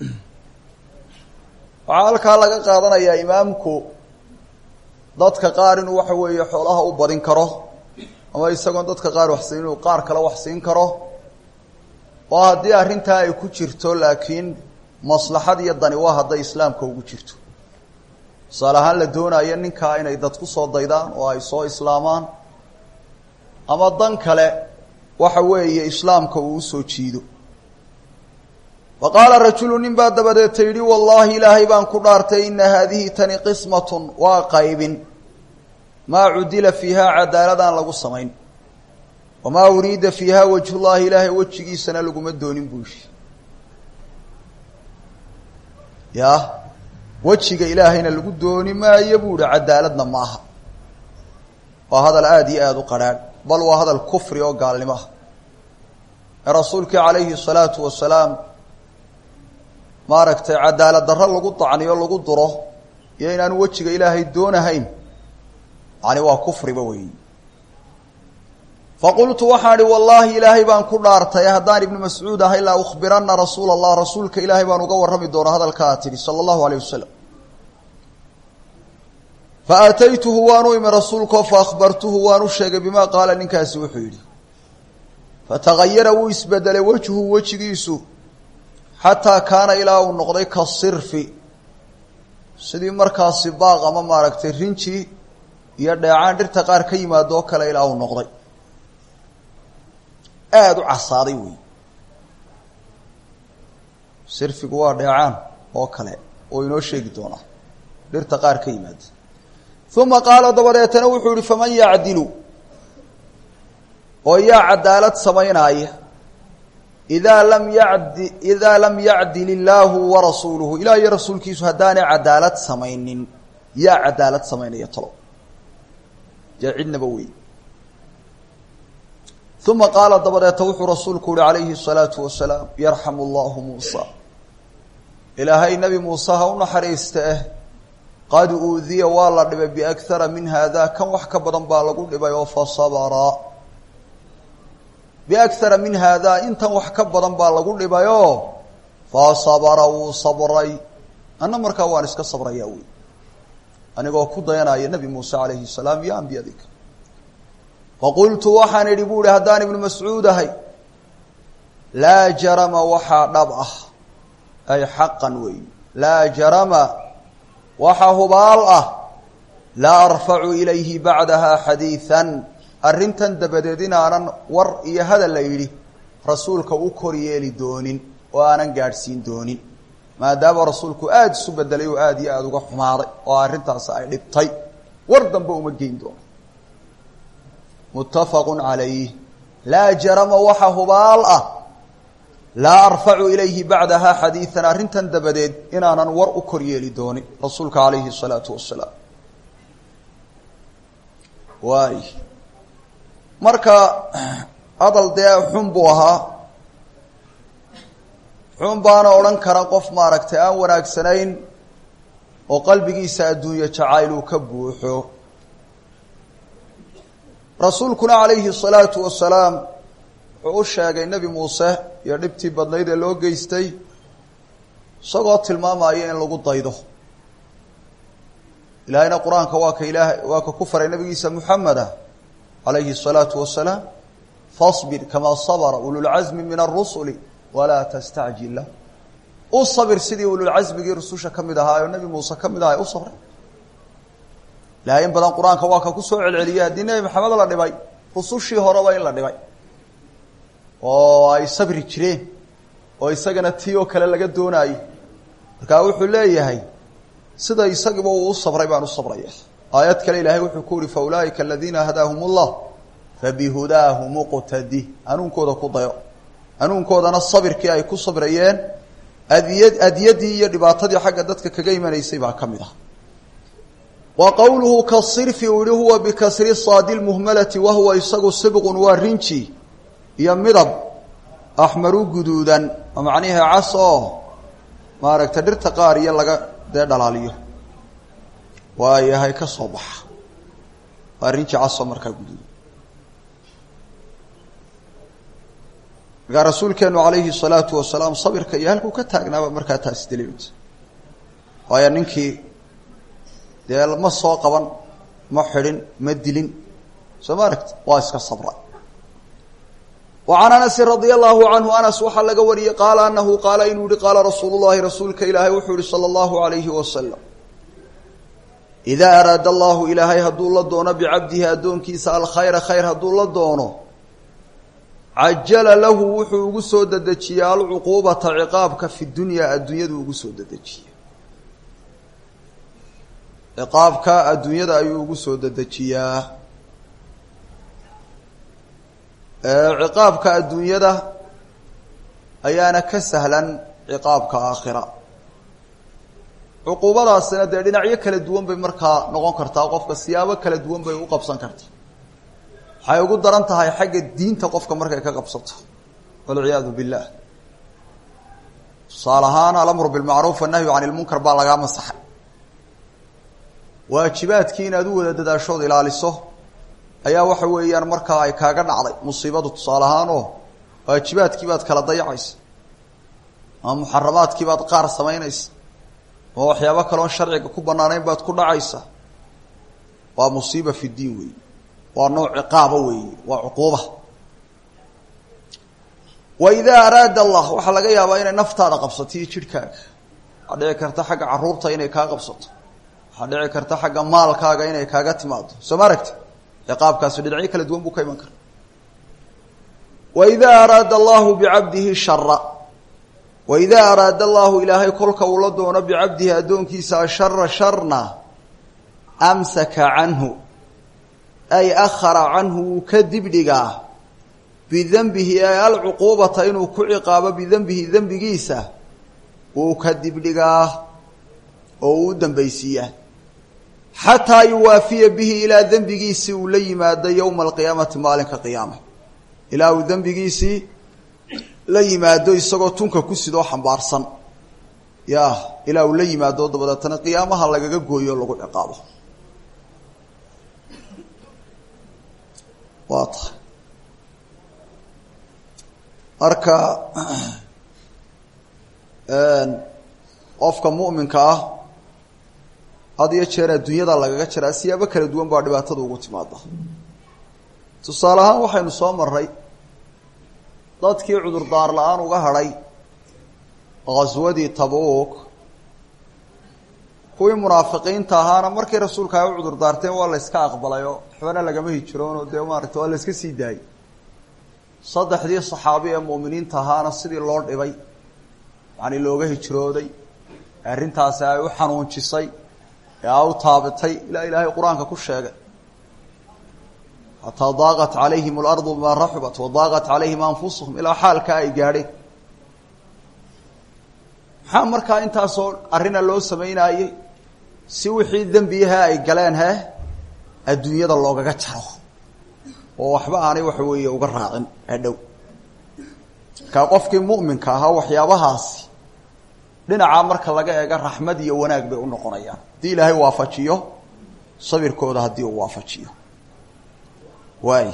waxaa halkaa laga qaadanayaa imaamku dadka qaar inuu waxa weeye xoolaha u badin karo ama isagoon dadka qaar wax siin inuu qaar kale wax siin karo oo haddii arrintaa ay ku jirto laakiin maslaxad iyo dani waa hadday islaamka ugu jirto tusaale ahaan la doonayo ninkaa inay dad ku soo daydaan oo ay soo islaamaan ama dan kale waxa weeye islaamka uu usoo jiido wa qaala rajulu nin baa dabadeeta yidhi wallaahi ilaahay baan ku dhaartay ina haadihi tani qismatun waa qaybin maa cudila fiiha cadaaladaan lagu samayn wamaa uriida fiiha wajhullaahi ilaahay wejigiisana laguma doonin buushi ya wejiga ilaahayna lagu dooni maayo buu ihi cadaaladna maaha waa hadal aada iyo aada u qarhaadh bal waa hadal kufri oo gaalnimo ah ee rasuulkii calayhi الsalaatu wasalaam maaragtay cadaalad darro lagu dacniyo lagu duro iyo inaanu wejiga ilaahay doonahayn yani waa kufriba weyi faqultu waxaan ihi wallaahi ilaahay baan ku dhaartay haddaan ibnu mascuud ahay la ukhbirana rasuula allah rasuulka ilaahay baan uga warrami doona hadalka aad tidhi sala allahu alayh wasalam faataytuhu waanu imi rasuulko faahbartuhu waanu sheegay bimaa qaala ninkaasi wuxuu yidhi fatagayara wuu isbedelay wejhu wejigiisu xataa kaana ilaa uu noqday ka sirfi sidii markaasi baaq ama maaragtay rinji iyo dheecaan dhirta qaar ka yimaado oo kale ilaa uu noqday aada u casaaday wey sirfigu waa dheecaan oo kale oo inoo sheegi doonaa dhirta qaar ka yimaada uma qaala dabadeetana wuxuu yihi faman yacdilu oo yaa cadaalad samaynaaya idaa lam yacdil illaahu warasuuluhu ilaah iyo rasuulkiisu haddaanay cadaalad samaynin yaa cadaalad samaynaya talo dee cidnaba wey uma qaala dabadeeta wuxuu rasuulku yihi calayhi الsalaatu wasalaam yarxamu allahu muusa ilaahay nebi muuse ha u naxariista qad uudiya waa la dhibay biakhara min haada kan wax ka badan baa lagu dhibay oo fasabara biakhara min haada intan wax ka badan baa lagu dhibayoo fasabara wuu sabray anna markaa waan iska sabrayaa wey anigoo ku dayanaya nebi muuse calayhi salaam iyo ambiyadika faqultu waxaan idhi bu ihi haddaan ibnu mascuud ahay laa jarama waxaa dhab ah ay xaqan wey laa jarama waxa hubaal ah laa arfacu ilayhi bacdaha xadiidan arrintan dabadeed inaanan war iyo hadal la yidhi rasuulka u kor yeeli doonin oo aanan gaadhsiin doonin maadaama rasuulku aada isu bedelay oo aada iyo aada uga xumaaday oo arrintaasi ay dhibtay war dambe uma geyn doono muttafaqu calayh laa jarama waxa hubaal ah laa arfacu ilayhi bacdaha xadiidan arrintan dabadeed inaanan war u kor yeeli doonin rasuulka calayhi الsalaatu wasalaam waay marka hadal dee xun buu ahaa xun baana odhan kara qof maaragtay aan wanaagsanayn oo qalbigiisa adduunye jacayl uu ka buuxo rasuulkuna calayhi الsalaatu wasalaam wuxuu u sheegay nebi muuse iyo dhibtii badnayd ee loo geystay isagoo tilmaamaya in lagu daydo ilaahayna qur-aanka waa ka ku faray nabigiisa muxameda calayhi الsalaatu wasalaam faصbir kamaa sabra ululcasmi min الrusuli walaa tastacjil lah u sabir sidii ululcasmigii rususha ka mid ahaa oo nebi muuse ka mid ahaa u sabray ilahay in badan qur-aanka waa ka kusoo celceliyay haddii nebi maxamed la dhibay rusushii horeba in la dhibay oo ay sabri jireen oo isagana tii oo kale laga doonaayo markaa wuxuu leeyahay sida isagiiba uu u sabray baan u sabraya aayad kale ilaahay wuxuu ku yihi faulaaئika aladiina hadaahum اllah fabihudaahu muqtadi hanuunkooda ku dayo hanuunkoodana sabirkii ay ku sabrayeen adyadii iyo dhibaatadii xagga dadka kaga imanaysay baa ka mid ah wa qowluhu kasirfi uu yihi huwa bikasri saadi lmuhmalati wahuwa isagu sibqun waa rinji iyo midab axmaru guduudan oo macnihii cas oo maaragtay dhirta qaar iyo laga dee dhalaaliyo waayahay ka soo baxa waa rinji cas oo markaa guduudan markaa rasuulkeenu calayhi الsalaatu wasalaam sabirka iyo halkuu ka taagnaaba markaa taasi daliilta waayo ninkii dee ma soo qaban ma xidhin ma dilin soo ma aragti waa iska sabra وعن أنس رضي الله عنه أنس waxaa laga wariyey qaala أنhu qaala inuu yihi qaala rasuul الlahi rasuulka ilaahay wuxuu yihi slى الlaهu عalayhi wasalam إidaa araada allahu ilaahay hadduu la doono bicabdihi addoonkiisa alkhayra khayr hadduu la doono cajala lahu wuxuu ugu soo dedejiyaa alcuquubata ciqaabka fi dunyaa adduunyadu ugu soo dedejiya ciqaabka adduunyada ayuu ugu soo dedejiyaa ciqaabka adduunyada ayaana ka sahlan ciqaabka aakhira cuquubadaasina dee dhinacyo kala duwan bay markaa noqon kartaa qofka siyaabo kala duwan bay u qabsan kartaa waxay ugu daran tahay xagga diinta qofka markay ka qabsato walciyaadu billah tusaale ahaan alamru bilmacruuf annahyu can ilmunkar baa lagaa masaxay waajibaadkii inaad u wada dadaashood ilaaliso ayaa waxa weeyaan markaa ay kaaga dhacday musiibadu tusaale ahaan oo waajibaadkii baad kala dayacaysa ama muxaramaadkii baad qaar samaynaysa ama waxyaabo kaloon sharciga ku banaanayn baad ku dhacaysa ومصيبة في الدين وي ونوع عقابة وي وعقوبة وإذا أراد الله وحلق يا بين نفتار قبصتي شركاك هذا كرت حق عروبته إنك كقبصت هذا كرت حق مالك إنك كقتماد سمرت عقاب كاسد العيك لدوم بكي منكر وإذا أراد الله بعبده الشر وإذا أراد الله إلهي كلك ولدون بعبده أدون كيسا شر شرنا أمسك عنه أي أخر عنه كذب لقاه بذنبه أي العقوبة إنه كعقاب بذنبه ذنب كيسا وكذب لقاه أو ذنبيسيه حتى يوافي به إلى ذنب كيسي وليما دا يوم القيامة مالك قيامة إلى ذنب كيسي la yimaado isagoo tunka ku sidoo xambaarsan ilaa uu la yimaado dabadana qiyaamaha lagaga gooyo lagu ciqaabo waata arka qofka mu'minka ah hadiyo jeer adduunyada lagaga jiraa siyaabo kala duwan baa dhibaatada ugu timaada tusaale ahaan waxaynu soo maray dadkii cudur daar la'aan uga hadhay qaswadii Tabuuk kuwii munaafiqiinta ahaana markii rasuulka ay cudur daarteen waa la iska aqbalayo xubana lagama hijroon oo dee maartay waa la iska sii daayay saddexdii saxaabi ee muuminiinta ahaana sidii loo dhibay yani looga hijrooday arrintaas ay u xanuunjisay ee ay u taabatay ilaahay quraanka ku sheegay حتى ضاقت عليهم الأرض بما رحبت وضاقت عليهم أنفسهم إلى حال كأي قاري حامركا انتا صور أرنا اللو سمينا أي سوحي الذنبيها أي قلانها الدنيا دا اللوغا قتره ووحباني وحوية وقراغن هدو كاقفك مؤمن كاها وحيابهاسي لنا عامركا لغا يقر رحمدي وناك بأنه قنيان دي لهي وافتشيه صبر كودا هدي وافتشيه واي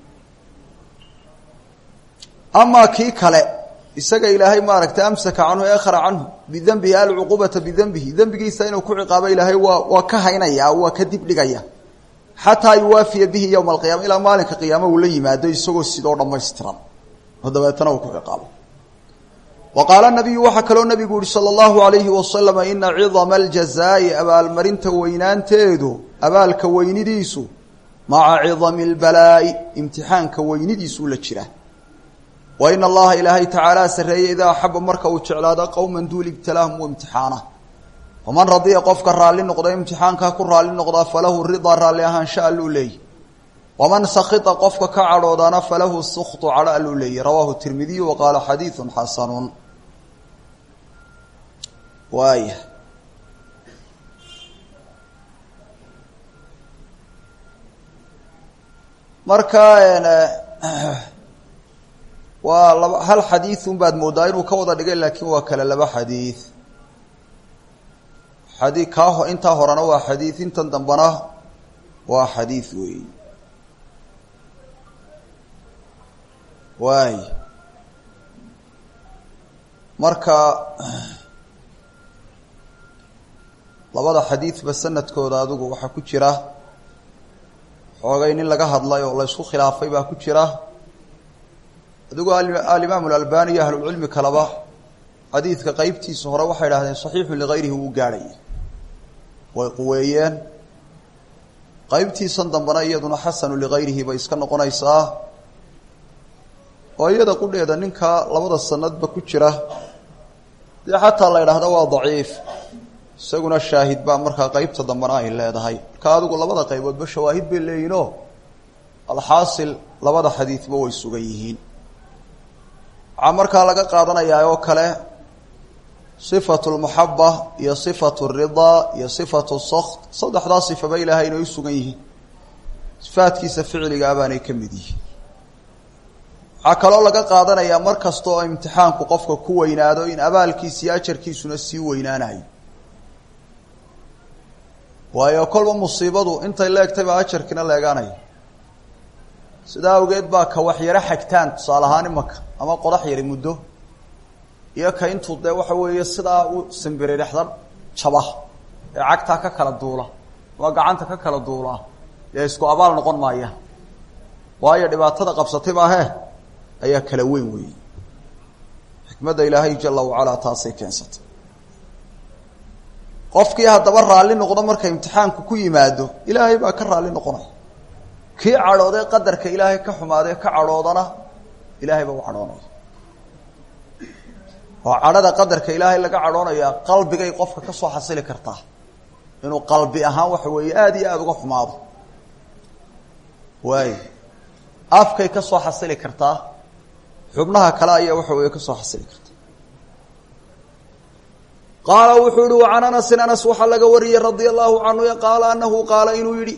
أما كي كلا إسقى إلهي ما ركت أمسك عنه آخر عنه بذنبه العقوبة بذنبه ذنبه يستعين وكعقاب إلهي وكهينا يا وكذب لجيا حتى يوافي به يوم القيامة إلى مالك قيامة ولي ما ده يسوق السدور ما يسترم هذا بيتناول كعقاب وقال النبي وحكى النبي يقول صلى الله عليه وسلم إن عظم الجزاء أبا المرنت وينان تيدو أبا الكوين ديسو مع عظم البلاء امتحان كويندي سولة شره وإن الله إلهي تعالى سرية إذا أحب مركة وشعلادا قوما دول ابتلاهم وامتحانه ومن رضي قفك الرالي النقضة امتحان كاكو الرالي النقضة فله الرضا الراليها إن شاء اللولي ومن سخط قفك كعرودانا فله السخط على اللولي رواه الترمذي وقال حديث حسن وايه marka waa hal xadiis baad moodaa inuu ka wada dhigay laakiin waa kala laba xadiis ka inta horana waa xadiis intan dambana waa xadiis waay marka labada xadiis ba sanadkooda adigu waxa ku jira xoogay nin laga hadlay oo la isku khilaafay baa ku jira adigu al-Imam al-Albani ahlul ilmi kalaba xadiiska qaybtiisa hore waxay yiraahdeen saxiix li ghayrihi uu gaaray way quweeyeen qaybtiisa dambana iyaduna hasan li ghayrihi bay iska noqonaysaa oo iyada qudheeda ninka labada sanadba ku jira xataa la yiraahdo waa daciif isaguna shaahid baa marka qaybta dambana ay leedahay ka adigu labada qaybood ba shawaahid bay leeyino alxaasil labada xadiisba way sugan yihiin amarka laga qaadanayaa oo kale sifatul muhabba iyo sifatul rida iyo sifatul sakht saddexda sifa bay ilaahay inay sugan yihiin sifaadkiisa ficiliga abaanay kamid yihiin akalo laga qaadanayaa markasto oo imtixaanku qofka ku weynaado in abaalkiisa iyo ajarkiisuna sii weynaanayo waayo kolba musiibadu intay leegtay baa ajarkina leegaanayo sidaa awgeed baa ka wax yara xigtaan tusaalahaan imaka ama qodax yari muddo iyo ka intuu dee waxa weeye sidaa u simbiri dhexdan jaba ee cagta ka kala duula waa gacanta ka kala duula ee isku abaal noqon maaya waayo dhibaatada qabsatay baa ayaa kala weyn weey xikmadda ilaahay jalla wa ala taasay keensatay qofkii hadaba raali noqdo marka imtixaanku ku yimaado ilaahay baa ka raali noqonay kii cadhooday qadarka ilaahay ka xumaaday ka cadhoodana ilaahay baa u cadhoonay oo cadhada qadarka ilaahay laga cadhoonaya qalbigay qofka ka soo xasili kartaa inuu qalbi ahaan wax weeye aad iyo aad uga xumaado way afkay ka soo xasili kartaa xubnaha kale ayaa wax weeye ka soo xasili kartaa qaala wuxuu yidhi وعن أنس أنس waxaa laga wariyey رضي الله عنه qaala أنه qaala inuu yidhi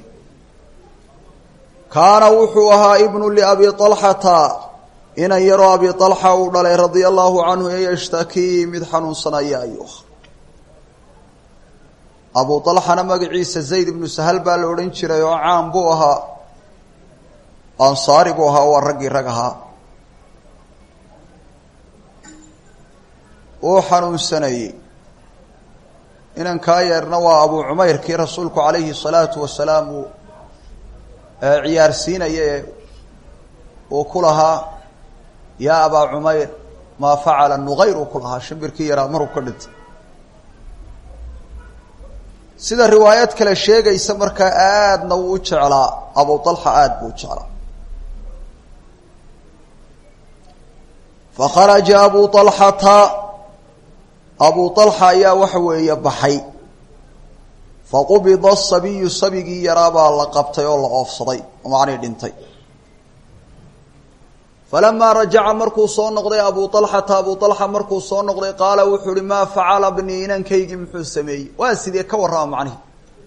kaana wuxuu ahaa ibnu لأbi طلحةa inan yaroo abi طلحة uu dhalay رضي الله عنه yshtakii mid xanuunsanaya ayuu abu طلحana magaciisa زayd ibnu سهل baa la odhan jiray oo caan buu ahaa ansaari buu ahaa waa raggii rag ahaa uu xanuunsanayey inankaa yeerna waa abu cumayr kii rasuulku calayhi الsalaatu wasalaam uu ciyaarsiinaye uu ku lahaa yaa abaa cumayr maa facala nuqayr uu ku lahaa shimbirkii yaraa maruu ka dhintay sida riwaayad kale sheegaysa markaa aadna wuu u jeclaa abu طalxa aad buu u jeclaa fakharaja abu طalxata abu طalxa ayaa waxa weeye baxay faqubida asabiyu sabigii yaraabaa la qabtay oo la oofsaday oo macnii dhintay falamaa rajaca markuu soo noqday abu طalxata abu طalxa markuu soo noqday qaala wuxuu uhi maa facala bnii inankaygii muxuu sameeyey waa sidee ka warrama macnihi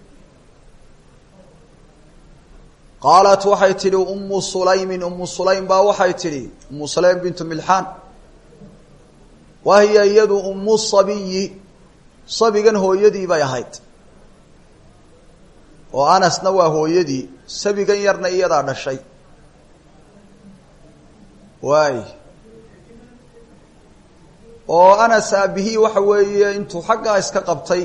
qaalat waxay tidhi umu sulaymin umu sulaym baa waxay tidhi umu sulaym bintu milxaan wahiya iyadu umu sabiyi sabigan hooyadii bay ahayd oo anasna waa hooyadii sabigan yarna iyadaa dhashay waay oo anas aabihii waxa weeye intuu xaggaa iska qabtay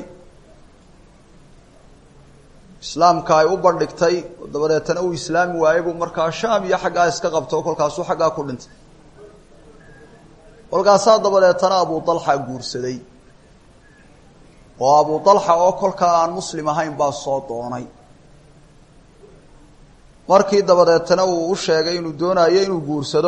islaamka ay u bandhigtay oo dabadeetana uu islaami waayey buu markaa shaam iyo xaggaa iska qabtay oo kolkaasuu xaggaa ku dhintay kolkaasaa dabadeetana abu طalxa guursaday oo abu طalxa oo kolkaa aan muslim ahayn baa soo doonay markii dabadeetana uu u sheegay inuu doonayo inuu guursado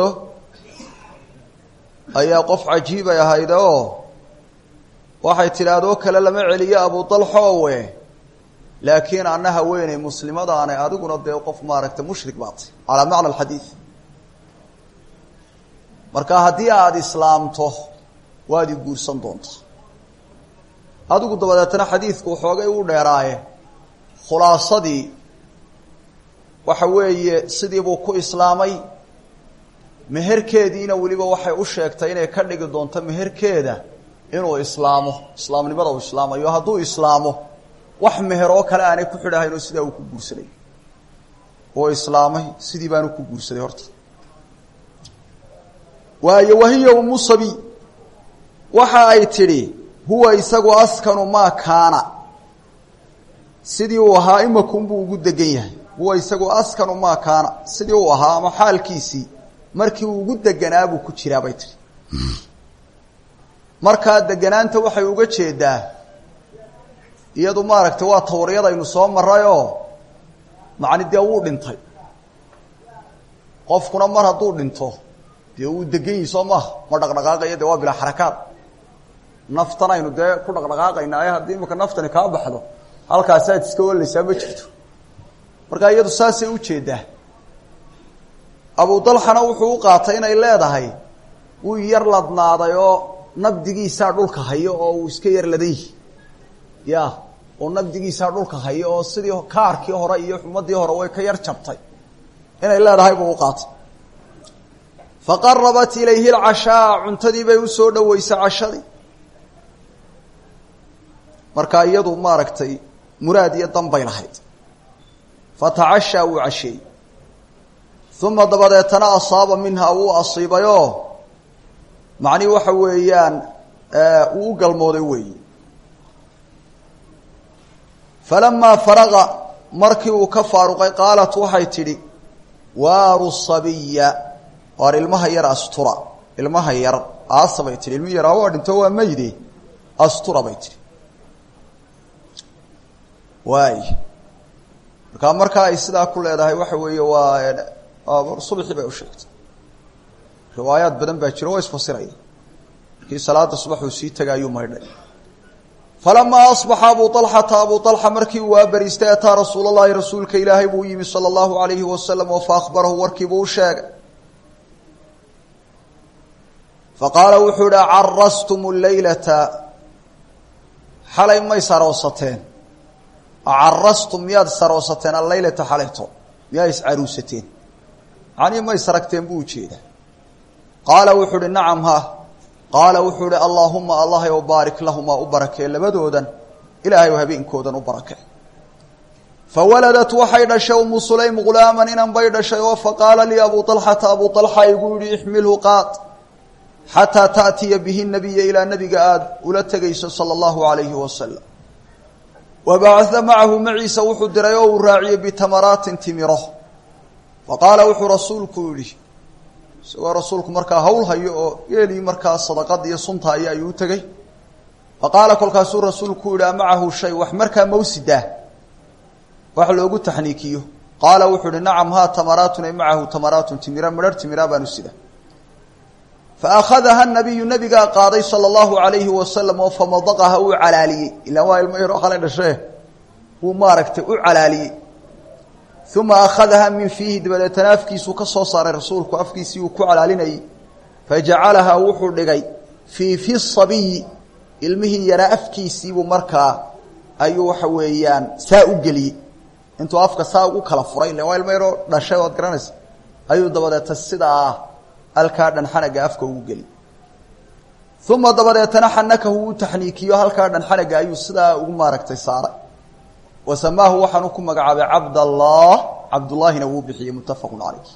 ayaa qof cajiibay ahayd oo waxay tidhaahdoo kale lama celiyo abu طalxa owe laakiin anna haweeney muslimadaanay adiguna dee qof maaragtay mushrik baatay calaa macna alxadiid marka haddii aada islaamto waad i guursan doontaa adigu dabadeetana xadiidku xoogay u dheeraaye khulaasadii waxa weeye sidii buu ku islaamay meherkeediina weliba waxay u sheegtay inay ka dhigi doonto meherkeeda inuu islaamo islaamnimada uu islaamayo hadduu islaamo wax meher oo kale aanay ku xidhahayn oo sidaa uu ku guursaday oo islaamay sidii baanu ku guursaday horta waayo wahiya umu sabi waxa ay tidhi huwa isagu askanu maa kaana sidii uu ahaa imakunbuu ugu degan yahay huwa isagu askanu maa kaana sidii uu ahaa ama xaalkiisii markii uu ugu deganaabuu ku jiraa bay tihi markaa deganaanta waxay uga jeedaa iyadu maaragtay waa tawriyadaynu soo marayoo macni dee wuu dhintay qofkuna mar hadduu dhinto dee uu degan yihi soo maaha ma dhaqdhaqaaqaya dee waa bilaa xarakaad naftan aynu dee ku dhaqdhaqaaqaynaaye haddii imika naftani kaa baxdo halkaasaad iska walaysaa ma jirto markaa iyadu saasay ujeedaa abu طalxana wuxuu u qaatay inay leedahay wuu yar ladnaaday oo nabdigiisaa dhulka hayo oo uu iska yar ladan yihi ya oo nabdigiisaa dhulka hayo oo sidii kaarkii hore iyo xumadii hore way ka yar jabtay inay leedahay buu u qaatay faqarabat ilayhi اlcashaa cuntadii bay usoo dhaweysay cashadii markaa iyadu maaragtay muraad iyo dan bay lahayd fatacashaa wuu casheeyey uma dabadeetana asaaba minha wuu asiibayoo macnihi waxa weeyaan uu u galmooday weeyi falamaa faraqa markii uu ka faaruqay qaalat waxay tidhi waaru sabiya waar ilmaha yar astura ilmaha yar aasa bay tidhi ilmi yaraa waa dhinto waa mayde astura bay tidhi waay markaa ay sidaa ku leedahay waxa weeye waa subaxii bay u sheegtay riwaayaad badan baa jiro waa isfasiraya markii salaada subaxuu sii tagaayuu maydhay falamaa asbaxa abu طalxa markii uu waabariistay ataa rasuul اllahi rasuulka ilaahay buu yimi salى اllahu alayhi wasalam oo faakbarahu warkiibuu u sheegay faqaala wuxuu ihi carastum laylata xalay may saroosateen carastum miyaad saroosateen allaylata xalayto miyaa iscaruusateen macnii may saragteen buu ujeedaa qaala wuxuu uhi nacam ha qaala wuxuu ihi allaahuma allahay ow baarik lahumaa u barakee labadoodan ilaahay oo habeenkoodan u barakee fawaladat waxay dhashay umu sulaym ghulaaman inan bay dhashay oo faqaala lii abu طalxata abu طalxa igu yihi ixmilhu qaad xataa taأtiya bihi nabiya ilaa nabiga aada ula tegayso salى اllahu alayhi wasalam wabacaa macahu maciisa wuxuu diray oo uu raaciyey bitamaraatin timiro faqaala wuxuu rasuulku yihi isagoo rasuulku markaa hawl hayo oo geelii markaa sadaqada iyo sunta aya ayuu u tegey faqaala kolkaasuu rasuulku yihi amacahu shay wax markaa mawsidah wax loogu taxniikiyo qaala wuxuu ihi nacam haa tamaraatun ay macahu tamaraatun timira midhar timira baanu sida faأkhadaha nabiyu nabigaa qaaday salى اllahu alayhi wasalam oo famadaqaha uu calaaliyey ilaan waa ilmo yaroo xalay dhashee wuu maaragtay u calaaliyey uma akhadaha min fiihi dabadeetana afkiisuu ka soo saaray rasuulku afkiisii uu ku calaalinayey fajacalahaa wuxuu dhigay fii fi sabiyi ilmihii yaraa afkiisiibuu markaa ayuu waxa weeyaan saa u geliyey intuu afka saa ugu kala furay ilan waa ilmo yaroo dhashay oad garanaysa ayuu dabadeeta sidaa halkaa dhan xanaga afka ugu geli uma dabadeetana xanakahu uu taxniikiyo halkaa dhan xanaga ayuu sidaa ugu maaragtay saaray wasamaahu waxaanu ku magacaabay cabdallah cabdullaahina wuu bixiyey muttafaqu calayh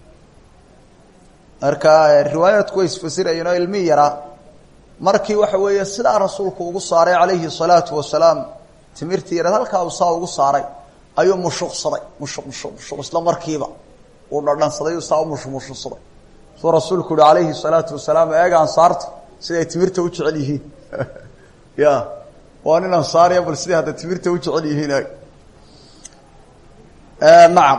marka riwaayaadku way isfasirayeen oo ilmi yaraa markii waxa weeye sidaa rasuulku ugu saaray calayhi salaatu wasalaam timirtii yareed halkaa uu saa ugu saaray ayuu mushuqsaday mushuq isla markiiba uu dhadhansaday uu saa u mushuqsaday soo rasuulku uhi calayhi salaatu wasalaam eega ansaarta siday timirta u jecel yihiin ya waa nin ansaariya bal siday hadda timirta u jecel yihiin nacam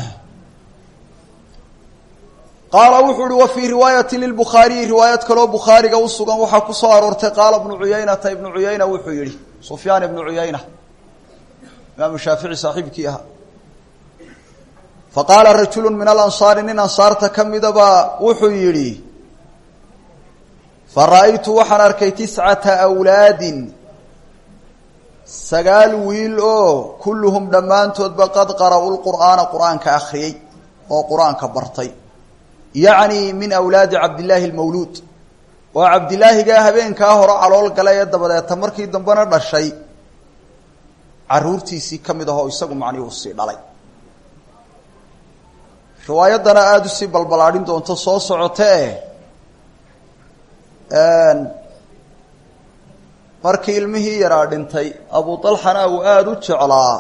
qaala wuxuu uhi wa fii riwaayati lilbukhaariyi riwaayad kaloo bukhaariga u sugan waxaa ku soo aroortay qaala ibnu cuyaynata ibnu cuyayna wuxuu yihi sufyaan ibnu cuyayna imaamu shaafici saaxiibkii ahaa faqaala rajulu min alansaari nin ansaarta ka midaba wuxuu yidhi fara'aytu waxaan arkay 9 awlaadin 9 wiil oo kulluhum dhammaantoodba qad qara'u lqur'aana qur'aanka akhriyey oo qur'aanka bartay yacni min awlaadi cabdillaahi almawluud oo cabdilaahigaa habeenkaa hore calool galay ee dabadeeta markii dambena dhashay caruurtiisii ka mid ahoo isagu macnii uu sii dhalay riwaayaddana aada usii balbalaadhin doonto soo socotee markii ilmihii yaraa dhintay abu طalxana uu aada u jeclaa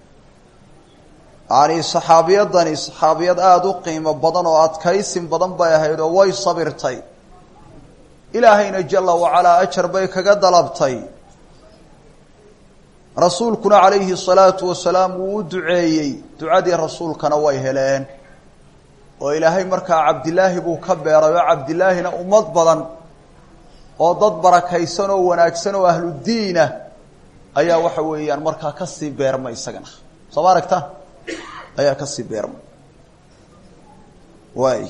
yani saxaabiyadani saxaabiyad aada u qiimo badan oo adkaysin badan bay ahayd oo way sabirtay ilaahayna jala wacalaa ajar bay kaga dalabtay rasuulkuna calayhi الsalaatu wasalaam wuu u duceeyey ducadii rasuulkana way heleen oo ilaahay markaa cabdilaahi buu ka beeray oo cabdilaahina ummad badan oo dad barakaysan oo wanaagsan oo ahludiina ayaa waxa weeyaan markaa kasii beermay isagana soo ma aragtaan ayaa kasii beermay waay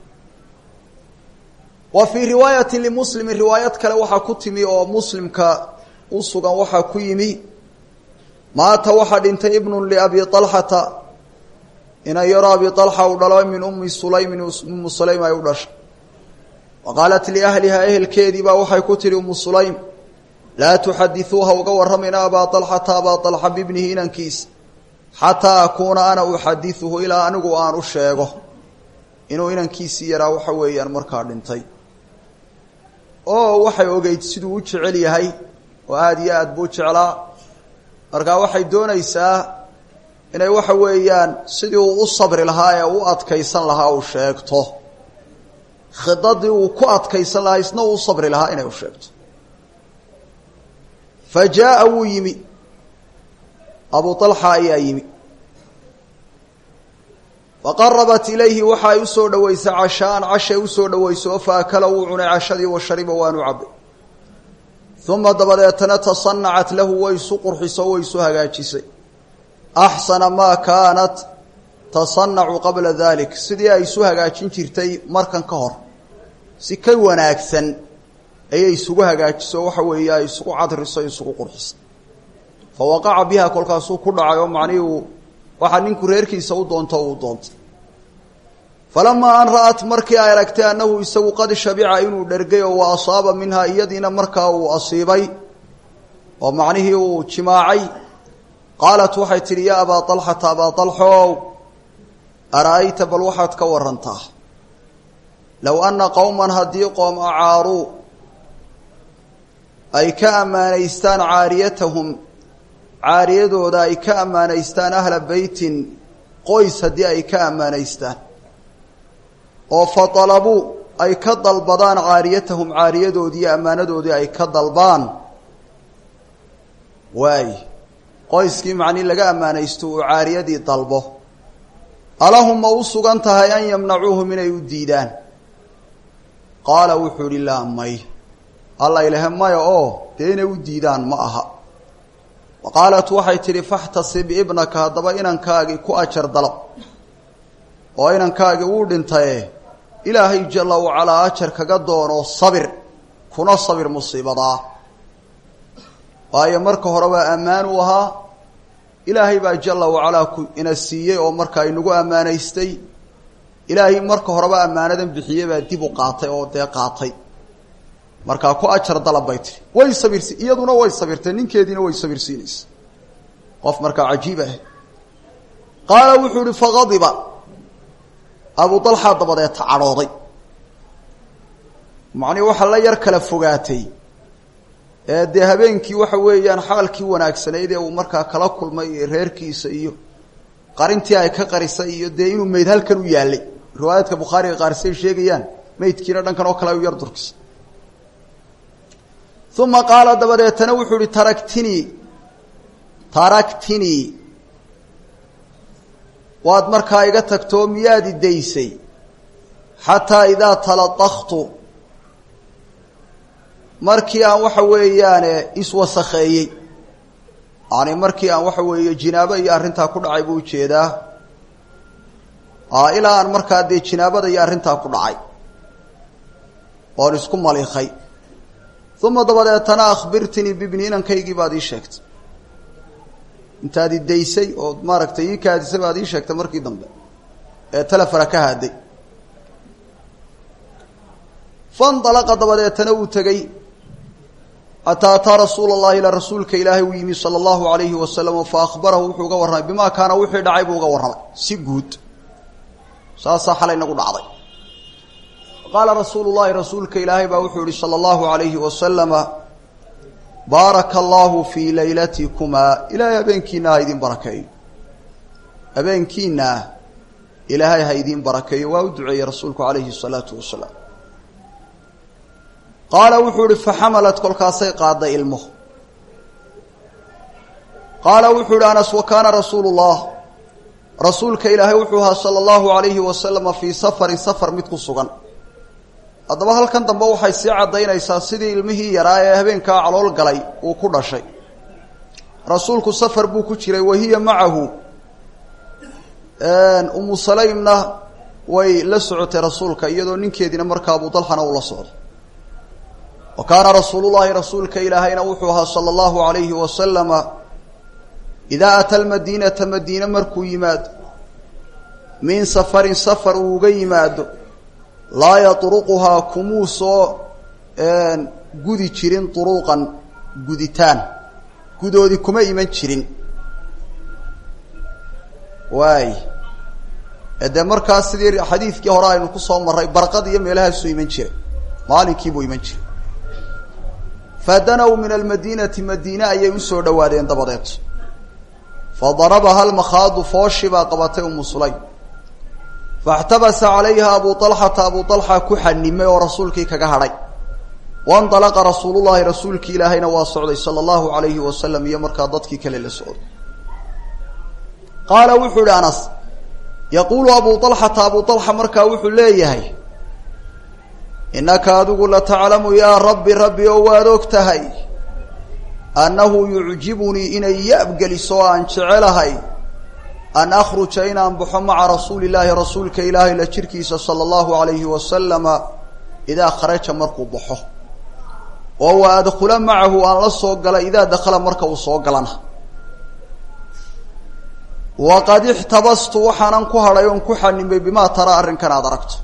wa fii riwaayati limuslimi riwaayad kale waxaa ku timi oo muslimka u sugan waxaa ku yimi maata waxaa dhintay ibnu liabi طalxata ina yaro abi طalxa uu dhalo min ummi sulaymin ummu sulaym ay u dhashay waqaalat liahlihaa ehelkeedii baa waxay ku tihi ummu sulaym laa tuxadisuuha uga warramayna abaa طalxata abaa طalxa bibnihi inankiisa xataa akuuna ana uxadiثuhu ilaa anigu aan u sheego inuu inankiisii yaraa waxa weeyaan markaa dhintay oo waxay ogeyd siduu u jecel yahay oo aada iyo aad buu jeclaa markaa waxay doonaysaa inay waxa weeyaan sidii uu u sabri lahaa ee u adkaysan lahaa uu sheegto khidadii uu ku adkaysan lahaa isna uu sabri lahaa inay u sheegto fajaa wuu yimi abu طalxa ayaa yimi faqarabat ilayhi waxa ay usoo dhawaysay cashaan cashay usoo dhawayso faakala wuu cunay cashadii wa shariba waanu cabay uma dabadeetana tasanacat lahu way isu qurxiso way isu hagaajisay axsana maa kaanat tasanacu qabla dalik sidii ay isu hagaajin jirtay markan ka hor si ka wanaagsan ayay isugu hagaajiso waxa weeye ay isugu cadriso isugu qurxiso fawaqaca biha kolkaasuu ku dhacay oo macnihii waxaa ninku reerkiisa u doonto uu doontay falamaa an ra'at markii ay aragtay annahu isagu qad shabica inuu dhergay oo wa asaaba minhaa iyadiina markaa uu asiibay oo macnihii uu jimaacay qaalat waxay tidhi yaa abaa طalxata abaa طalxow ara'ayta bal waxaad ka warantaa low anna qowman haddii qoom acaaruu ay ka ammaanaystaan caariyatahum caariyadooda ay ka ammaanaystaan ahla beytin qoys haddii ay ka ammaanaystaan oo faطalabuu ay ka dalbadaan caariyatahum caariyadoodii iyo ammaanadoodii ay ka dalbaan waay qoyskii macnii laga ammaanaysto uu caariyadii dalbo alahum ma u sugan tahay an yamnacuuhum inay u diidaan qaala wuxuu ihi laa may alla ilahe maya oo dee inay u diidaan ma aha wa qaalat waxay tidhi faxtasib ibnaka haddaba inankaagii ku ajar dalab oo inankaagii uu dhintaye ilaahay jalla wacalaa ajar kaga doono sabir kuna sabir musiibadaa waayo marka hore waa ammaan u ahaa ilaahay baa jalla wacalaa ku ina siiyey oo markaa inagu ammaanaystay ilaahay marka horeba ammaanadan bixiyey baa dib u qaatay oo dee qaatay markaa ku ajar dalab bay tiri way sabirsi iyaduna way sabirtay ninkeediina way sabirsiinaysa qof markaa cajiib ah qaala wuxuu ihi faqadiba abu طalxa dabadeeta cadhooday macnii waxaa la yar kala fogaatay ee dee habeenkii waxa weeyaan xaalkii wanaagsanayd ee uu markaa kala kulmay reerkiisa iyo qarintii ay ka qarisay iyo dee inuu meyd halkan u yaallay riwaayaadka bukhaariga qaarisay sheegayaan meydkiina dhankan oo kale u yar durkis uma qaala dabadeetana wuxuu ihi taraktinii waad markaa iga tagtoo miyaad idaysay xataa idaa taladaktu markii aan waxa weeyaane iswasakheeyey yani markii aan waxa weeye jinaabo iyo arrintaa ku dhacay buu ujeedaa ilaa aan markaa dee jinaabada iyo arrintaa ku dhacay oon isku maliikay uma dabadeetana akhbirtinii bibni inankaygii baad ii sheegtay intaad idaysay oo maaragtay ii kaadisay baad ii sheegtay markii dambe ee telefona ka haaday faindalaqa dabadeetana wuu tegey xataa ataa rasuula allahi ila rasuulka ilaahay uu yimi sala allahu alayhi wasalam fa akhbarahu wuxuu uga warramay bimaa kaana wixii dhacay buu uga warramay si guud saasaa xalay nagu dhacday qaala rasuulu llahi rasuulka ilaahay baa wuxuu yihi sala allahu alayhi wasalama baaraka allahu fii laylatikunaa ilaahay habeenkiina ha idin barakeeyo habeenkiina ilaahay ha idin barakeeyo waa u duceeyey rasuulku calayhi الsalaatu wasalaam qaala wuxuu ihi faxamalat kolkaasay qaaday ilmo qaala wuxuu ihi anas wa kaana rasuulu llah rasuulka ilaahay wuxuu ahaa sala allahu alayhi wasalama fii safarin safar mid ku sugan haddaba halkan dambe waxay sii caddaynaysaa sidii ilmihii yaraa ee habeenkaa calool galay uu ku dhashay rasuulku safar buu ku jiray wahiya macahu umu salaymna way la socotay rasuulka iyadoo ninkeediina markaa abu dalxana uu la socdo wa kaana rasuulullahi rasuulka ilaahayna wuxuu ahaa sala allahu alayhi wasalama idaa ata almadiinata madiine markuu yimaado min safarin safar uu uga yimaado laa yatruquhaa kumuu soo gudi jirin turuqan guditaan gudoodii kuma iman jirin waay dee markaas sidii xadiidkii hore aynu ku soo marray barqad iyo meelahaasuu iman jiray maalinkiibuu iman jiray fadanow min almadiinati madiine ayay usoo dhowaadeen dabadeed فضربها المخاض فوشبا قبتي أم سليم فاحتبس عليها أبو طلحة كحنمي ورسولك كقهري وانطلق رسول الله رسولك إلهي نواصعي صلى الله عليه وسلم يمرك ضدك كليل السعود قال وحول أنس يقول أبو طلحة مركا وحول ليهي إنك أدوك لتعلم يا ربي وادوكتهي أنه يعجبني إن يبقى لسواء شعلهي أن أخرج إن أنبح مع رسول الله رسولك إلهي لشركيس صلى الله عليه وسلم إذا خرج مركو بحه وهو أدخل معه أن لصوق إذا دخل مركو صوق لنا وقد احتبست وحنا كهريون كحن بما ترى أرنكن أدركت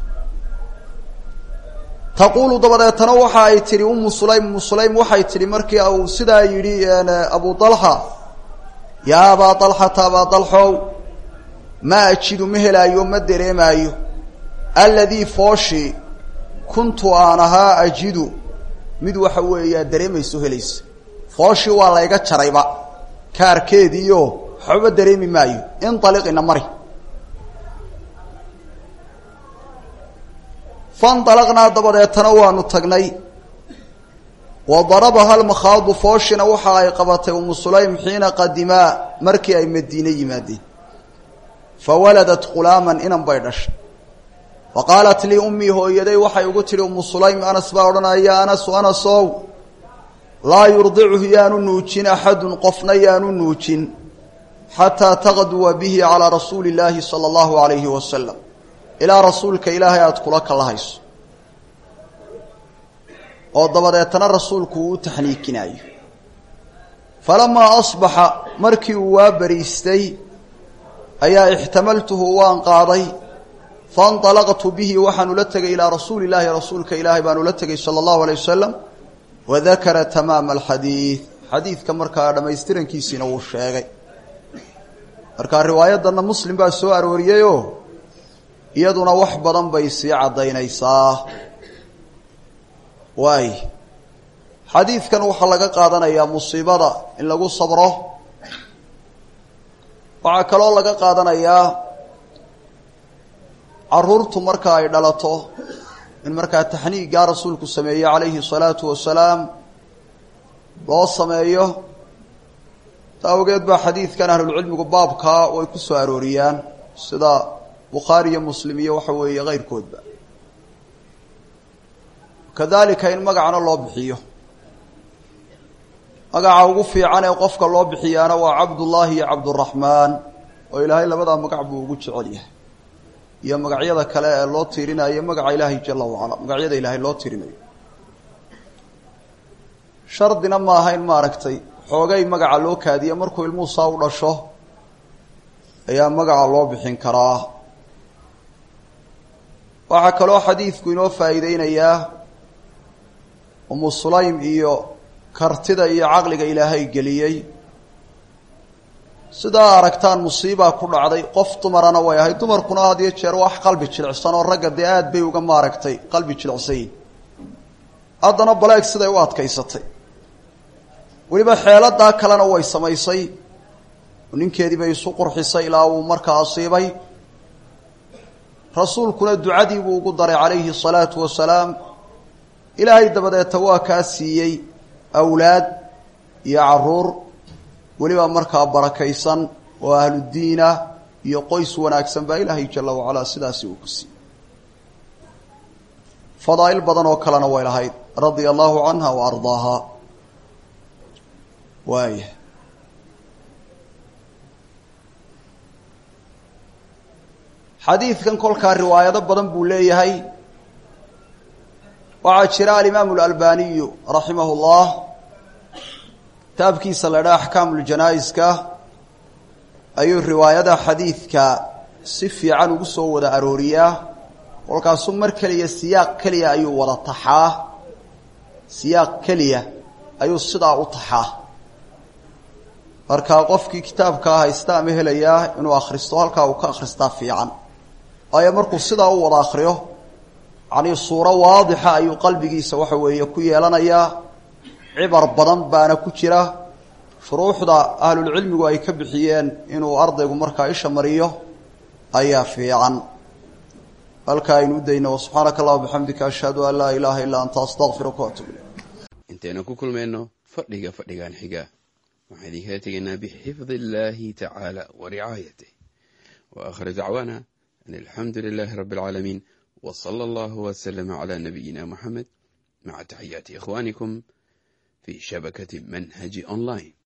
تقول ضبطتنا وحي تري أم سليم وحي تري مركي أو سدا يري أبو طلحة يا أبا طلحة ما أجد مهلا يوم الدري مايو الذي فوشي كنت أنها أجد مدو حوية دري ميسوهليس فوشي والله يقى شريبا كاركيديو حب الدري مايو انطلق إنمري فانطلقنا ضبطتنا ونطقني وضربها المخاض فوشنا وحا قبته أم سليم حين قدما مركي أي مديني مادي فولدت غلاما إنم بيدش وقالت لي أمي هو يدي وحا يقول لي أم سليم أنس باورنا يا أنس لا يرضعه يان النوتين أحد قفنا يان النوتين حتى تغدو به على رسول الله صلى الله عليه وسلم إلى رسولك إلهي أدخلك الله يسو وضبطتنا رسولك تحنيكناي فلما أصبح مركي وابريستي أي احتملته وانقاضي فانطلقت به وحنلتك إلى رسول الله رسولك إلهي بانلتك صلى الله عليه وسلم وذكر تمام الحديث حديث كمركا لما يسترن كيسين والشيغي مركا الروايات دانا مسلم با سوار وريايو يدنا وحبضا بيسي عدينيساه واي حديث كان وحلقا قادنا يا مصيبة إن لقو صبره وعكالو لقا قادنا يا عرورت مركا يدلته من مركا التحنيق قال رسولك السمية عليه الصلاة والسلام لو السمية تاوقيت بحديث كان أهل العلم قبابك ويكسوا عروريان سدا بخاري مسلمية وحوية غير كودبا كذلك إن مقعنا الله بحيه مقع وقفي عنه وقفك الله بحيانا وعبد الله يا عبد الرحمن وإلهي لبدا مقع بوقوش عليه يا مقع يدا كلا الله تيرنا يا مقع إلهي جل وعلا مقع يدا إلهي الله تيرنا شرطنا ما هاي الماركتي حوغي مقع الله كادي مركو الموسى ورشه يا مقع الله بحين كراه وعكلو حديث كينو فايدين إياه أم سليم إيو كارتدا إيو عقلق إلهي قليي سدا أركتان مصيبة كل عدي قف تمرنا وياهي تمر كنا هذه الشرواح قلبي تشلعسان ورقد دياد بيو قم أركتي قلبي تشلعسين أدنا بلايك سدا يوات كيستي ولبا حيالات دا كلنا ويسميسي وننكيدي بيسو قرحيسي لاو مركا أصيبي رسولكنا الدعادي وقدر عليه الصلاة والسلام إلهي دبدا تواكاسيي أولاد يعرور ولبا مركا بركيسا وأهل الدين يقيس وناكسا بإلهي جل وعلا سداسي وكسي فضائل بدن وكلنا وإلهي رضي الله عنها وأرضاها وايه حديث كان كل كالرواية بدن بوليهي وعاشراء الإمام الألباني رحمه الله تابكي صلى أحكام الجنائز أي الرواية حديث كصفي عنه قصو ودا أروريا ولكن سمر كلية سياق كلية أي ودا طحاه سياق كلية أي الصدع طحاه marka qofkii kitaabka haysta ama helaya inuu akhristo halka uu ka akhristaa fiican ay markuu sida uu wada akhriyo ani suura waadixa ayuu qalbigiisa waxa weeye ku yeelanaya cibar badan baana ku jira shuruuxda ahlulcilmigu ay ka bixiyeen inuu ardaygu markaa isha mariyo ayaa fiican. halkaa aynu u dayno. subxaanaka allahuma bixamdika ashhadu an laa ilaaha illaa anta astaqfiruka waatuub ilayk. intaynu ku kulmayno fadhigan xiga waxaan idinkaga tegaynaa bixifdi illaahi tacaala wa ricaayatih wa aakhir dacwaana an alxamdu lilaahi rabbi alcaalamiin wa sala allahu wasalama calaa nabiyina muxamed maca taxiyaati ikhwaanikum fi shabakati manhaji online.